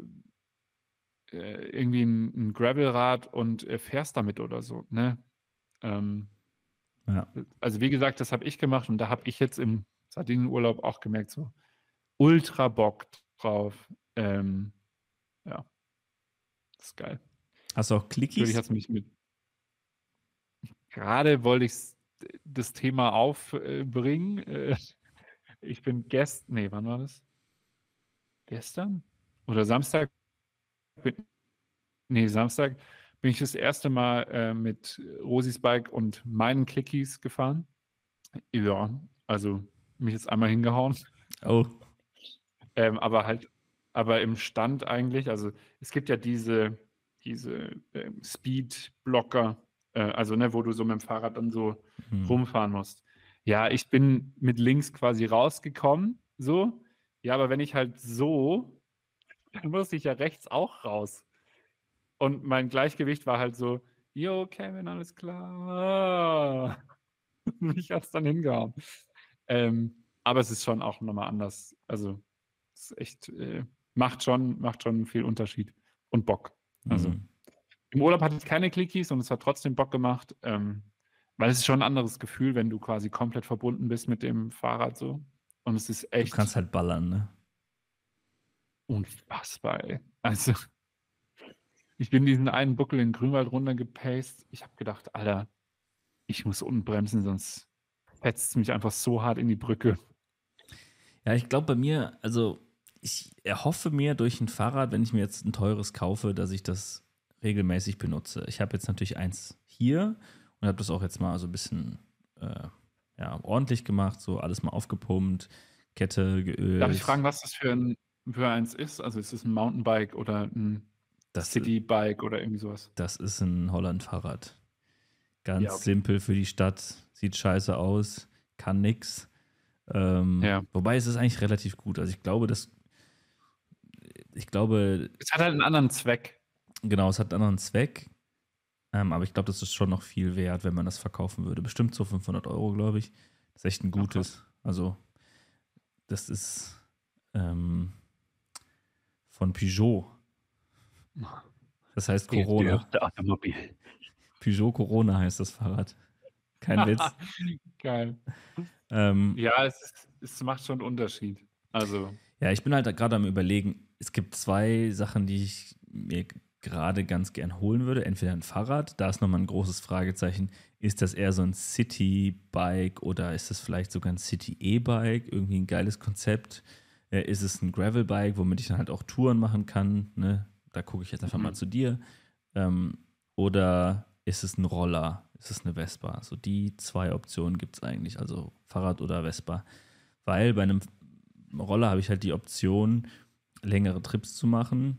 äh, irgendwie ein, ein Gravelrad und äh, fährst damit oder so, ne? Ähm, Ja. also wie gesagt, das habe ich gemacht und da habe ich jetzt im Sardinenurlaub auch gemerkt, so ultra Bock drauf. Ähm, ja, das ist geil. Hast du auch Natürlich Clickies? hast du mich mit, gerade wollte ich das Thema aufbringen. Äh, ich bin gestern, nee, wann war das? Gestern? Oder Samstag? Bin, nee, Samstag bin ich das erste Mal äh, mit Rosis Bike und meinen Clickies gefahren. Ja, also mich jetzt einmal hingehauen. Oh. Ähm, aber halt, aber im Stand eigentlich, also es gibt ja diese, diese ähm, Speed-Blocker, äh, also ne, wo du so mit dem Fahrrad dann so Hm. rumfahren musst. Ja, ich bin mit links quasi rausgekommen, so. Ja, aber wenn ich halt so, dann muss ich ja rechts auch raus. Und mein Gleichgewicht war halt so, yo, Kevin, alles klar. Mich hat es dann hingehauen. Ähm, aber es ist schon auch nochmal anders. Also, es ist echt, äh, macht schon, macht schon viel Unterschied und Bock. Also, Mhm. im Urlaub hatte ich keine Clickies und es hat trotzdem Bock gemacht, ähm, weil es ist schon ein anderes Gefühl, wenn du quasi komplett verbunden bist mit dem Fahrrad so. Und es ist Du kannst echt halt ballern, ne? unfassbar, ey. Also, ich bin diesen einen Buckel in Grünwald runtergepaced. Ich habe gedacht, Alter, ich muss unten bremsen, sonst fetzt es mich einfach so hart in die Brücke. Ja, ich glaube bei mir, also ich erhoffe mir durch ein Fahrrad, wenn ich mir jetzt ein teures kaufe, dass ich das regelmäßig benutze. Ich habe jetzt natürlich eins hier und habe das auch jetzt mal so ein bisschen äh, ja, ordentlich gemacht, so alles mal aufgepumpt, Kette Darf ich fragen, geölt. was das für ein für eins ist? Also, ist es ein Mountainbike oder ein Das, Citybike oder irgendwie sowas? das ist ein Holland-Fahrrad. Ja, Ganz okay. simpel für die Stadt, sieht scheiße aus, kann nix. Ähm, Ja. wobei es ist eigentlich relativ gut. Also ich glaube, dass ich glaube, Es hat halt einen anderen Zweck. genau, es hat einen anderen Zweck. Ähm, aber ich glaube, das ist schon noch viel wert, wenn man das verkaufen würde. Bestimmt so fünfhundert Euro, glaube ich. Das ist echt ein Ach, krass. gutes. Also, das ist ähm, von Peugeot. Das heißt Corona. Automobil. Peugeot Corona heißt das Fahrrad. Kein Witz. Geil. Ähm, Ja, es ist es macht schon 'n Unterschied. Also, ja, ich bin halt gerade am Überlegen. Es gibt zwei Sachen, die ich mir gerade ganz gern holen würde. Entweder ein Fahrrad, da ist nochmal ein großes Fragezeichen. Ist das eher so ein City-Bike oder ist das vielleicht sogar ein City-E-Bike? Irgendwie ein geiles Konzept. Äh, ist es ein Gravel-Bike, womit ich dann halt auch Touren machen kann? Ne? Da gucke ich jetzt einfach mal mhm. zu dir. Ähm, oder ist es ein Roller? Ist es eine Vespa? So die zwei Optionen gibt es eigentlich, also Fahrrad oder Vespa. Weil bei einem Roller habe ich halt die Option, längere Trips zu machen,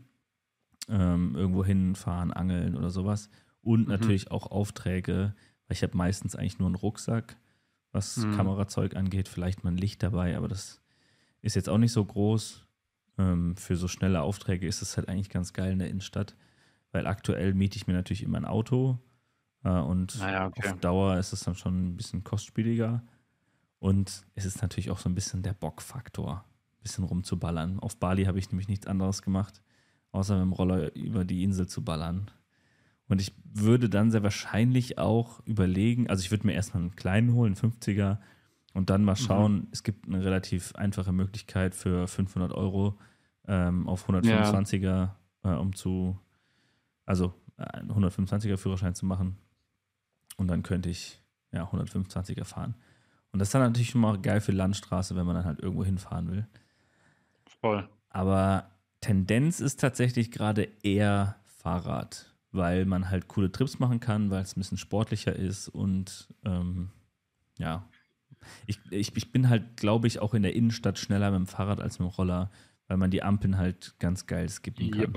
ähm, irgendwo hinfahren, angeln oder sowas. Und Mhm. natürlich auch Aufträge, weil ich habe meistens eigentlich nur einen Rucksack, was Mhm. Kamerazeug angeht, vielleicht mal ein Licht dabei, aber das ist jetzt auch nicht so groß. Ähm, für so schnelle Aufträge ist es halt eigentlich ganz geil in der Innenstadt, weil aktuell miete ich mir natürlich immer ein Auto äh, Na und ja, auf okay. Dauer ist es dann schon ein bisschen kostspieliger. Und es ist natürlich auch so ein bisschen der Bockfaktor, ein bisschen rumzuballern. Auf Bali habe ich nämlich nichts anderes gemacht, außer mit dem Roller über die Insel zu ballern. Und ich würde dann sehr wahrscheinlich auch überlegen, also ich würde mir erstmal einen kleinen holen, einen fünfziger, und dann mal Mhm. schauen, es gibt eine relativ einfache Möglichkeit für fünfhundert Euro ähm, auf Ja. hundertfünfundzwanziger, äh, um zu, also äh, einen hundertfünfundzwanziger Führerschein zu machen. Und dann könnte ich ja hundertfünfundzwanziger fahren. Und das ist dann natürlich schon mal geil für Landstraße, wenn man dann halt irgendwo hinfahren will. Voll. Aber Tendenz ist tatsächlich gerade eher Fahrrad, weil man halt coole Trips machen kann, weil es ein bisschen sportlicher ist und ähm, ja, ich, ich, ich bin halt, glaube ich, auch in der Innenstadt schneller mit dem Fahrrad als mit dem Roller, weil man die Ampeln halt ganz geil skippen kann. Jep.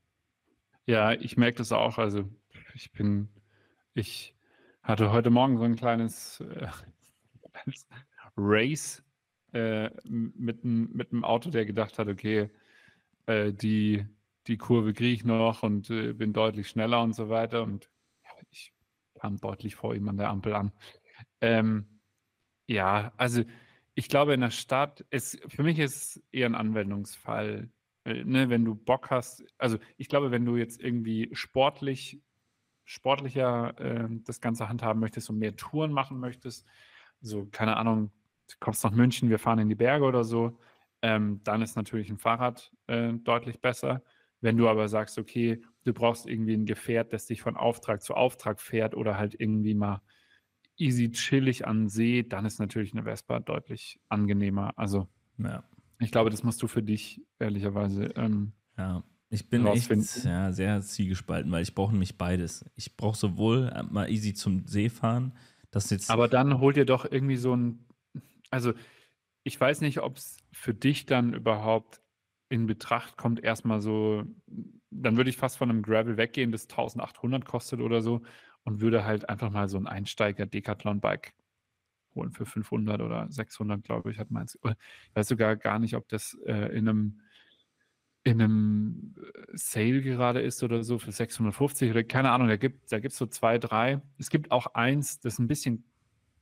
Ja, ich merke das auch. Also, ich bin ich hatte heute Morgen so ein kleines, äh, kleines Race, äh, m mit 'm mit 'm Auto, der gedacht hat: „Okay, äh, die die Kurve kriege ich noch und, äh, bin deutlich schneller“ und so weiter. Und ja, ich kam deutlich vor ihm an der Ampel an. Ähm, ja, also, ich glaube, in der Stadt ist für mich ist es eher ein Anwendungsfall, äh, ne, wenn du Bock hast, also, ich glaube, wenn du jetzt irgendwie sportlich sportlicher, ähm, das Ganze handhaben möchtest und mehr Touren machen möchtest, so, keine Ahnung, du kommst nach München, wir fahren in die Berge oder so, ähm, dann ist natürlich ein Fahrrad, äh, deutlich besser. Wenn du aber sagst: „Okay, du brauchst irgendwie ein Gefährt, das dich von Auftrag zu Auftrag fährt oder halt irgendwie mal easy chillig an See“, dann ist natürlich eine Vespa deutlich angenehmer. Also, Ja, ich glaube, das musst du für dich ehrlicherweise, ähm, ja. Ich bin echt rausfinden. ja, sehr zwiegespalten, weil ich brauche nämlich beides. Ich brauche sowohl äh, mal easy zum See fahren, das jetzt, Aber dann hol dir doch irgendwie so ein, also, ich weiß nicht, ob es für dich dann überhaupt in Betracht kommt, erstmal so, dann würde ich fast von einem Gravel weggehen, das tausendachthundert kostet oder so, und würde halt einfach mal so ein Einsteiger-Decathlon-Bike holen für fünfhundert oder sechshundert, glaube ich, hat meins. Oder ich weiß sogar gar nicht, ob das, äh, in einem in 'nem, äh, Sale gerade ist oder so für sechshundertfünfzig oder keine Ahnung, da gibt da gibt's so zwei drei. Es gibt auch eins, das 'n bisschen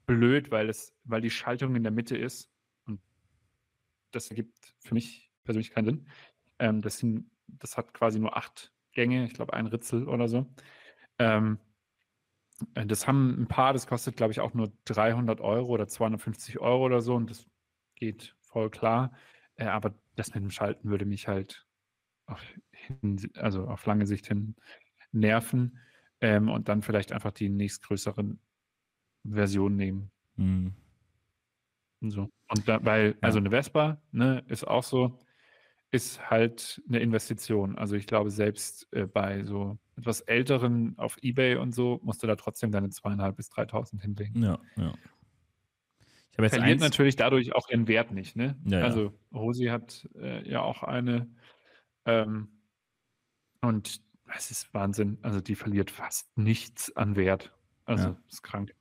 blöd, weil es, weil die Schaltung in der Mitte ist. Und das ergibt für mich persönlich keinen Sinn. Ähm, das, sind, das hat quasi nur acht Gänge, ich glaube ein Ritzel oder so. Ähm, das haben ein paar, das kostet, glaube ich, auch nur dreihundert Euro oder zweihundertfünfzig Euro oder so. Und das geht voll klar. Äh, aber das mit dem Schalten würde mich halt auf, hin, also auf lange Sicht hin nerven. Ähm, und dann vielleicht einfach die nächstgrößeren Versionen nehmen. Hm. Und so. Und da, weil, also Ja. eine Vespa, ne, ist auch so, ist halt eine Investition. Also ich glaube, selbst äh, bei so etwas älteren auf eBay und so, musst du da trotzdem deine zweitausendfünfhundert bis dreitausend hinlegen. Ja, ja. Ich habe jetzt Verliert eins. natürlich dadurch auch ihren Wert nicht, ne? Ja, ja. Also Rosi hat äh, ja auch eine ähm, und es ist Wahnsinn. Also die verliert fast nichts an Wert. Also Ja. ist krank.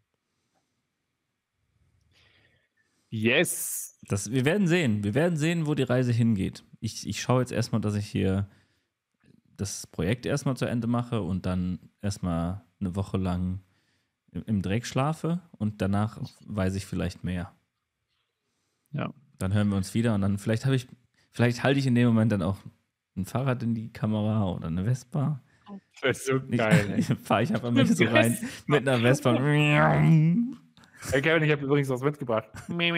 Yes. Das, wir werden sehen. Wir werden sehen, wo die Reise hingeht. Ich, ich schaue jetzt erstmal, dass ich hier das Projekt erstmal zu Ende mache und dann erstmal eine Woche lang im, im Dreck schlafe und danach weiß ich vielleicht mehr. Ja. Dann hören wir uns wieder und dann vielleicht habe ich, vielleicht halte ich in dem Moment dann auch ein Fahrrad in die Kamera oder eine Vespa. Das ist so Ich, geil. ey. ich fahre ich einfach mal so rein mit einer Vespa. Hey Kevin, ich habe übrigens was mitgebracht.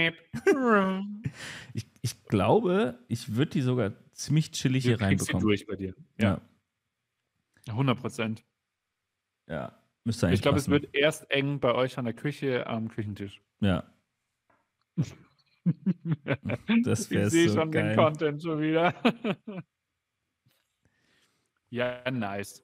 Ich, ich glaube, ich würde die sogar ziemlich chillig hier Du kriegst sie reinbekommen. durch bei dir. Ja, hundert Prozent. Ja, ja, müsste eigentlich Ich glaube, es passen. wird erst eng bei euch an der Küche am Küchentisch. Ja, das wäre Ich sehe so schon geil. den Content schon wieder. Ja, nice.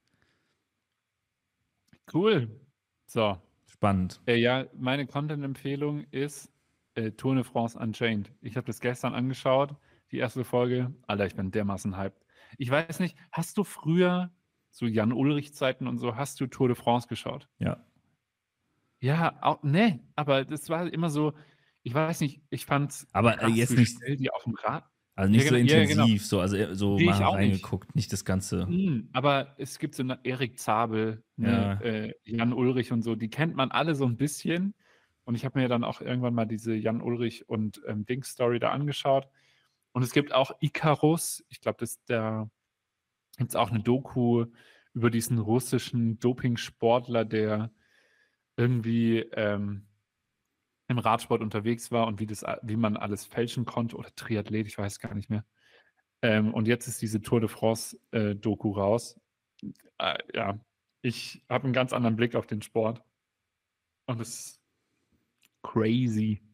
Cool. So, Spannend. äh, ja, meine Content-Empfehlung ist äh, Tour de France Unchained. Ich habe das gestern angeschaut, die erste Folge. Alter, ich bin dermaßen hyped. Ich weiß nicht, hast du früher, so Jan-Ulrich-Zeiten und so, hast du Tour de France geschaut? Ja. Ja, auch, ne, aber das war immer so, ich weiß nicht, ich fand's Aber, äh, krass, jetzt wie nicht- schnell die auf dem Rad. Also nicht Ja, so genau, ja, intensiv, genau. so, also eher so Nee, ich mal auch nicht. reingeguckt, nicht das Ganze. Mhm, aber es gibt so eine Erik Zabel, ne, Ja. äh, Jan Ulrich und so, die kennt man alle so ein bisschen. Und ich habe mir dann auch irgendwann mal diese Jan Ulrich und ähm, Dings-Story da angeschaut. Und es gibt auch Icarus, ich glaube, das da gibt es auch eine Doku über diesen russischen Dopingsportler, der irgendwie ähm, im Radsport unterwegs war und wie, das, wie man alles fälschen konnte oder Triathlet, ich weiß gar nicht mehr. Ähm, und jetzt ist diese Tour de France-Doku raus. Äh, ja, ich habe einen ganz anderen Blick auf den Sport. Und es ist crazy.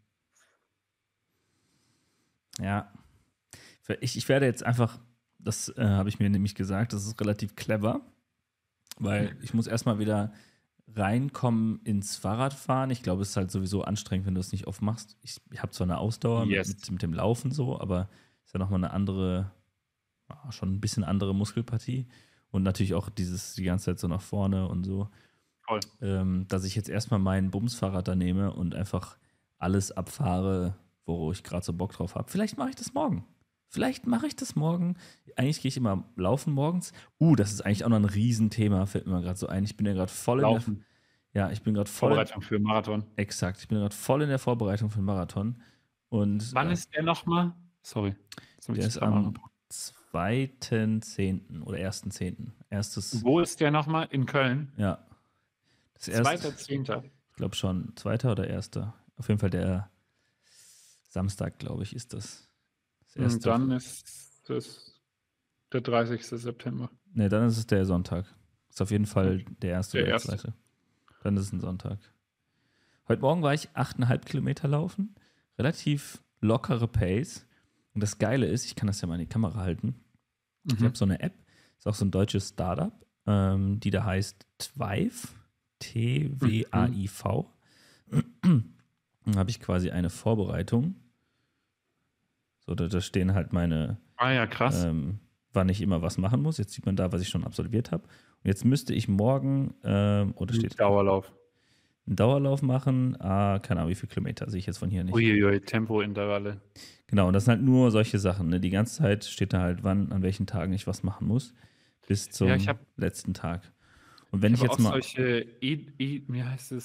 Ja. Ich, ich werde jetzt einfach, das äh, habe ich mir nämlich gesagt, das ist relativ clever, weil ich muss erstmal wieder reinkommen ins Fahrradfahren. Ich glaube, es ist halt sowieso anstrengend, wenn du es nicht oft machst. Ich, ich habe zwar eine Ausdauer Yes. mit, mit, mit dem Laufen so, aber ist ja nochmal eine andere, ja, schon ein bisschen andere Muskelpartie. Und natürlich auch dieses die ganze Zeit so nach vorne und so. Voll. Ähm, dass ich jetzt erstmal mein Bumsfahrrad da nehme und einfach alles abfahre, wo ich gerade so Bock drauf habe. Vielleicht mache ich das morgen. Vielleicht mache ich das morgen. Eigentlich gehe ich immer laufen morgens. Uh, das ist eigentlich auch noch ein Riesenthema, fällt mir gerade so ein. Ich bin ja gerade voll Laufen. in der, ja, ich bin gerade voll, Vorbereitung für Marathon. exakt, ich bin gerade voll in der Vorbereitung für den Marathon. Und Wann äh, ist der nochmal? Sorry. Das hab ich der ist zusammen am angebracht. zweiten zehnten oder ersten zehnten Erstes, Wo ist der nochmal? In Köln? ja. Das erste, Zweiter Zehnter. ich glaube schon, zweiter oder erster. Auf jeden Fall der Samstag, glaube ich, ist das. Das Und erste. dann ist das der dreißigste September. Ne, dann ist es der Sonntag. Ist auf jeden Fall der erste Der oder der erste. zweite. Dann ist es ein Sonntag. Heute Morgen war ich achteinhalb Kilometer laufen. Relativ lockere Pace. Und das Geile ist, ich kann das ja mal in die Kamera halten. Ich Mhm. habe so eine App, ist auch so ein deutsches Startup, ähm, die da heißt Twive. T W A I V. Dann habe ich quasi eine Vorbereitung. So, da, da stehen halt meine, Ah ja, krass. ähm, wann ich immer was machen muss. Jetzt sieht man da, was ich schon absolviert habe. Und jetzt müsste ich morgen, ähm, oder steht Dauerlauf. einen Dauerlauf machen. Ah, keine Ahnung, wie viele Kilometer sehe ich jetzt von hier nicht. Uiuiui, Tempointervalle. Genau, und das sind halt nur solche Sachen. Ne? Die ganze Zeit steht da halt, wann, an welchen Tagen ich was machen muss. Bis zum Ja, ich hab- letzten Tag. Und wenn ich, Aber jetzt auch mal. solche, e, e, wie heißt es?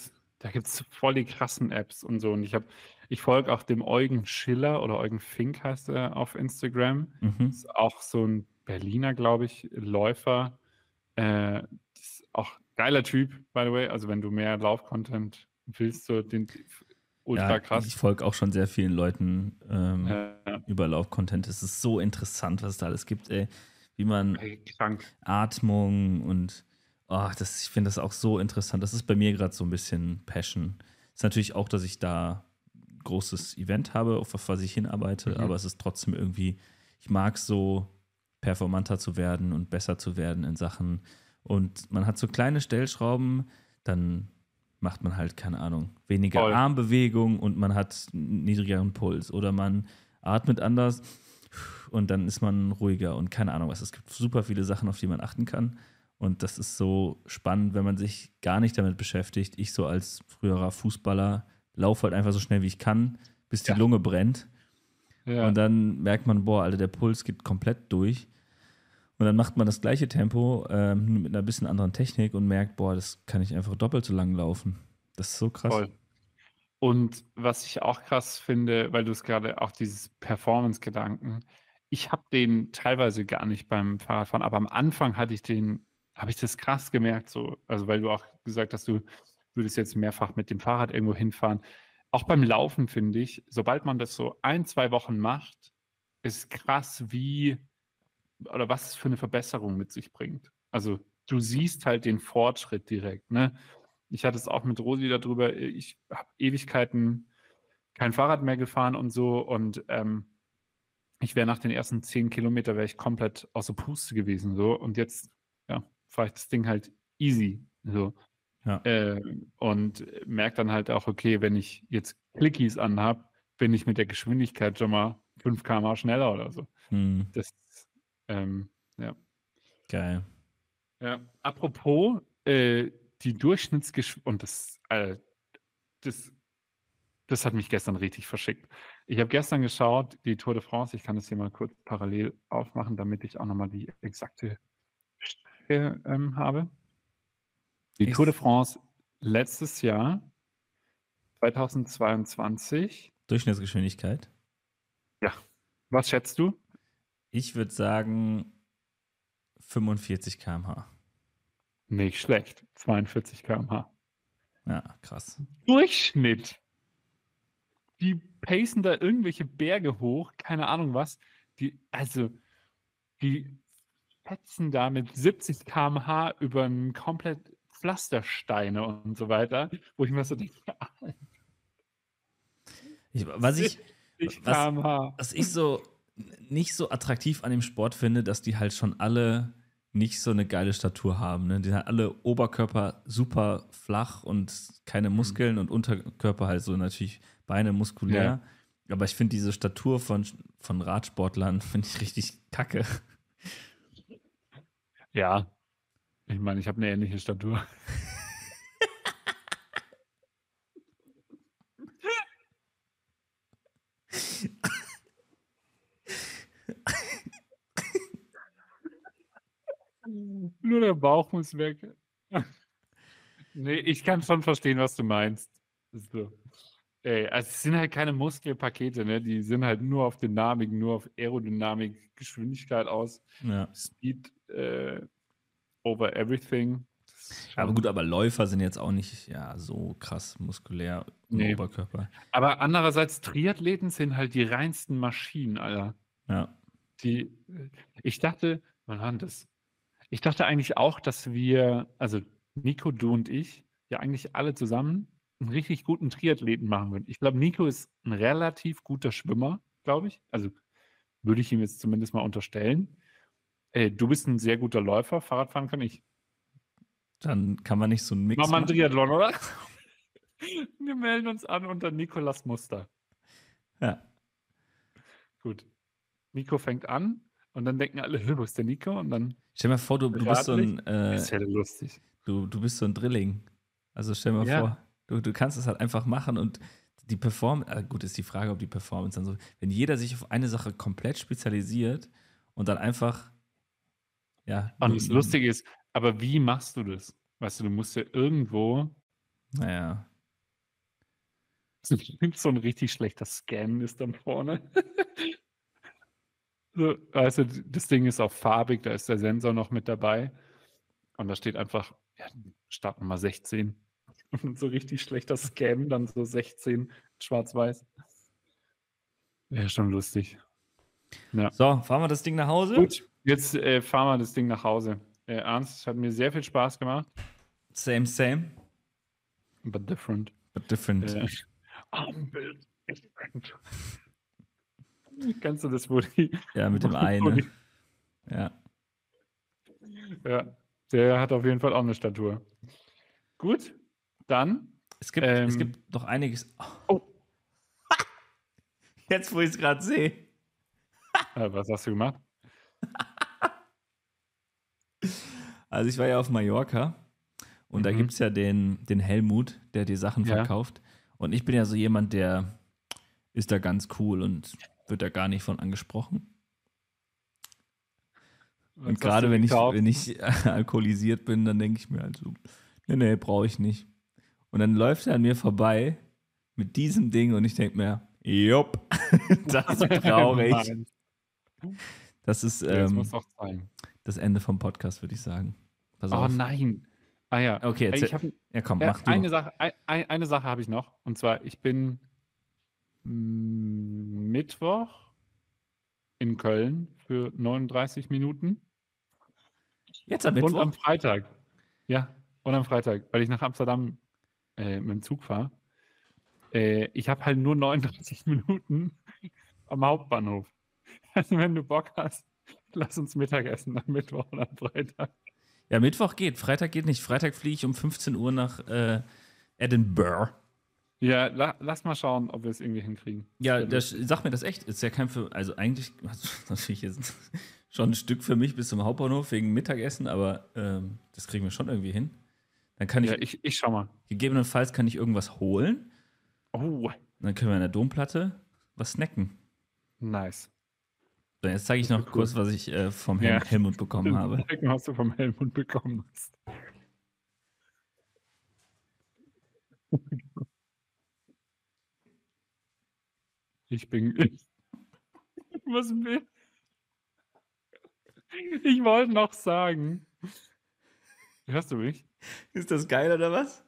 Da gibt es voll die krassen Apps und so. Und ich habe, ich folge auch dem Eugen Schiller oder Eugen Fink heißt er auf Instagram. Mhm. Ist auch so ein Berliner, glaube ich, Läufer. Äh, ist auch geiler Typ, by the way. Also wenn du mehr Lauf-Content willst, so den ultra Ja, krass. ich folge auch schon sehr vielen Leuten ähm, Äh, über Lauf-Content. Es ist so interessant, was es da alles gibt, ey. Wie man ey, krank. Atmung und oh, das, ich finde das auch so interessant. Das ist bei mir gerade so ein bisschen Passion. Ist natürlich auch, dass ich da ein großes Event habe, auf was ich hinarbeite, Mhm. aber es ist trotzdem irgendwie, ich mag so performanter zu werden und besser zu werden in Sachen. Und man hat so kleine Stellschrauben, dann macht man halt, keine Ahnung, weniger Voll. Armbewegung und man hat einen niedrigeren Puls oder man atmet anders und dann ist man ruhiger und keine Ahnung was. Es gibt super viele Sachen, auf die man achten kann. Und das ist so spannend, wenn man sich gar nicht damit beschäftigt. Ich so als früherer Fußballer laufe halt einfach so schnell wie ich kann, bis die Ja. Lunge brennt. Ja. Und dann merkt man, boah, Alter, der Puls geht komplett durch. Und dann macht man das gleiche Tempo ähm, mit einer bisschen anderen Technik und merkt, boah, das kann ich einfach doppelt so lang laufen. Das ist so krass. Voll. Und was ich auch krass finde, weil du es gerade auch dieses Performance-Gedanken, ich habe den teilweise gar nicht beim Fahrradfahren, aber am Anfang hatte ich den, habe ich das krass gemerkt, so, also weil du auch gesagt hast, du würdest jetzt mehrfach mit dem Fahrrad irgendwo hinfahren. Auch beim Laufen finde ich, sobald man das so ein, zwei Wochen macht, ist krass, wie oder was es für eine Verbesserung mit sich bringt. Also du siehst halt den Fortschritt direkt, ne? Ich hatte es auch mit Rosi darüber, ich habe Ewigkeiten kein Fahrrad mehr gefahren und so und ähm, ich wäre nach den ersten zehn Kilometer wäre ich komplett außer Puste gewesen so und jetzt ja, fahre ich das Ding halt easy so Ja. äh, und merke dann halt auch, okay, wenn ich jetzt Clickies anhab, bin ich mit der Geschwindigkeit schon mal fünf Kilometer pro Stunde schneller oder so. Hm, Das ähm, ja. geil. Ja, apropos äh, die Durchschnittsgeschwindigkeit, und das, äh, das, das hat mich gestern richtig verschickt. Ich habe gestern geschaut, die Tour de France, ich kann das hier mal kurz parallel aufmachen, damit ich auch nochmal die exakte Strecke ähm, habe. Die Ich- Tour de France letztes Jahr, zweitausendzweiundzwanzig, Durchschnittsgeschwindigkeit. was schätzt du? Ich würde sagen fünfundvierzig Kilometer pro Stunde. Nicht schlecht, zweiundvierzig Kilometer pro Stunde. Ja, krass. Durchschnitt. Die pacen da irgendwelche Berge hoch, keine Ahnung was. Die, also, die fetzen da mit siebzig Kilometer pro Stunde über einen komplett Pflastersteine und so weiter, wo ich mir so denke, Ich, was ich, siebzig was, Kilometer pro Stunde. was ich so nicht so attraktiv an dem Sport finde, dass die halt schon alle nicht so eine geile Statur haben. Ne? Die sind halt alle Oberkörper super flach und keine Muskeln und Unterkörper halt so natürlich Beine muskulär. Aber ich finde diese Statur von, von Radsportlern finde ich richtig kacke. Ja, ich meine, ich habe eine ähnliche Statur. Nur der Bauch muss weg. Nee, ich kann schon verstehen, was du meinst. So. Ey, also es sind halt keine Muskelpakete, ne? Die sind halt nur auf Dynamik, nur auf Aerodynamik, Geschwindigkeit aus. Ja. Speed äh, over everything. Das ist schon- Aber gut, aber Läufer sind jetzt auch nicht ja, so krass muskulär im Nee. Oberkörper. Aber andererseits, Triathleten sind halt die reinsten Maschinen, Alter. Ja. Die, ich dachte, wann war denn das? Ich dachte eigentlich auch, dass wir, also Nico, du und ich, ja eigentlich alle zusammen einen richtig guten Triathleten machen würden. Ich glaube, Nico ist ein relativ guter Schwimmer, glaube ich. Also würde ich ihm jetzt zumindest mal unterstellen. Äh, du bist ein sehr guter Läufer, Fahrradfahren kann ich. Dann kann man nicht so einen Mix Mach mal einen machen. Triathlon, oder? Wir melden uns an unter Nikolas Muster. Ja. Gut. Nico fängt an und dann denken alle, wo ist der Nico? Und dann Stell dir mal vor, du, du bist so ein äh, ist ja lustig. du, du bist so ein Drilling. Also stell dir mal Ja. vor, du, du kannst es halt einfach machen und die Performance, äh, gut, ist die Frage, ob die Performance dann so, wenn jeder sich auf eine Sache komplett spezialisiert und dann einfach, ja. Und nur- das nur- Lustige ist, aber wie machst du das? Weißt du, du musst ja irgendwo, Naja. So ein richtig schlechter Scan ist dann vorne. So, also das Ding ist auch farbig, da ist der Sensor noch mit dabei. Und da steht einfach, ja, Startnummer sechzehn. Und so richtig schlechter Scan, dann so sechzehn, schwarz-weiß. Ja, schon lustig. Ja. So, fahren wir das Ding nach Hause? Gut, jetzt äh, fahren wir das Ding nach Hause. Äh, Ernst, es hat mir sehr viel Spaß gemacht. Same, same, But different. but different. Äh, Armbild different. Kennst du das, wo die... Ja, mit dem wo Ei, ne? die- Ja. Ja, der hat auf jeden Fall auch eine Statur. Gut, dann... Es gibt, es Ähm, gibt noch einiges. Oh, Jetzt, wo ich es gerade sehe. äh, was hast du gemacht? Also ich war ja auf Mallorca und da Mhm. gibt es ja den, den Helmut, der die Sachen Ja. verkauft. Und ich bin ja so jemand, der ist da ganz cool und wird da gar nicht von angesprochen. Was Und hast gerade du wenn ich, gekauft? wenn ich alkoholisiert bin, dann denke ich mir halt so, nee, nee, brauche ich nicht. Und dann läuft er an mir vorbei mit diesem Ding und ich denke mir, jopp, das brauche ich. Mann. Das ist Ja, das ähm, muss doch sein. das Ende vom Podcast, würde ich sagen. Pass Oh auf. nein. Ah ja. Okay, Ey, erzähl. ich hab, Ja, komm, äh, mach du. eine Sache, ein, ein- eine Sache habe ich noch. Und zwar, ich bin mm, Mittwoch in Köln für neununddreißig Minuten. Jetzt am Und Mittwoch? am Freitag. Ja, und am Freitag, weil ich nach Amsterdam äh, mit dem Zug fahre. Äh, ich habe halt nur neununddreißig Minuten am Hauptbahnhof. Also wenn du Bock hast, lass uns Mittagessen am Mittwoch und am Freitag. Ja, Mittwoch geht, Freitag geht nicht. Freitag fliege ich um fünfzehn Uhr nach äh, Edinburgh. Ja, la lass mal schauen, ob wir es irgendwie hinkriegen. Ja, wär das, lustig. sag mir das echt. Ist ja kein für. Also eigentlich also, natürlich jetzt schon ein Stück für mich bis zum Hauptbahnhof wegen Mittagessen, aber ähm, das kriegen wir schon irgendwie hin. Dann kann ich, Ja, ich, ich schau mal. gegebenenfalls kann ich irgendwas holen. Oh, Dann können wir in der Domplatte was snacken. nice. So, jetzt zeige ich Das noch wär cool. kurz, was ich äh, vom Hel Ja. Helmut bekommen habe. Zeig mal, was du vom Helmut bekommen hast. Ich bin. Was will? Ich wollte noch sagen. Hörst du mich? Ist das geil oder was?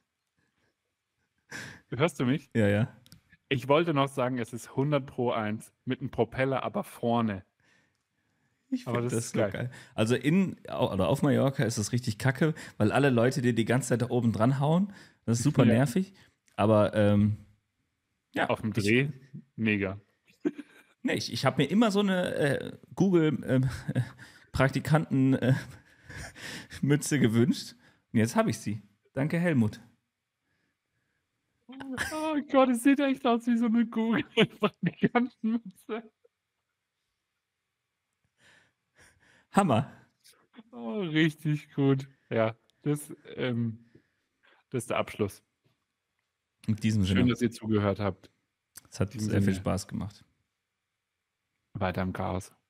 Hörst du mich? Ja, ja. Ich wollte noch sagen, es ist hundert Pro eins mit einem Propeller, aber vorne. Ich Aber finde das das, ist so geil. geil. Also in oder auf Mallorca ist das richtig kacke, weil alle Leute dir die ganze Zeit da oben dran hauen. Das ist super Ja. nervig. Aber ähm, ja, Auf dem ich, Dreh, mega. nee, ich, ich habe mir immer so eine äh, Google-Praktikanten-Mütze gewünscht. Und jetzt habe ich sie. Danke, Helmut. Oh Gott, es sieht echt aus wie so eine Google-Praktikantenmütze. Hammer. Oh, richtig gut. Ja, das, ähm, das ist der Abschluss. In diesem Schön, Sinne, dass ihr zugehört habt. es hat in diesem sehr viel Sinne. Spaß gemacht. Weiter im Chaos.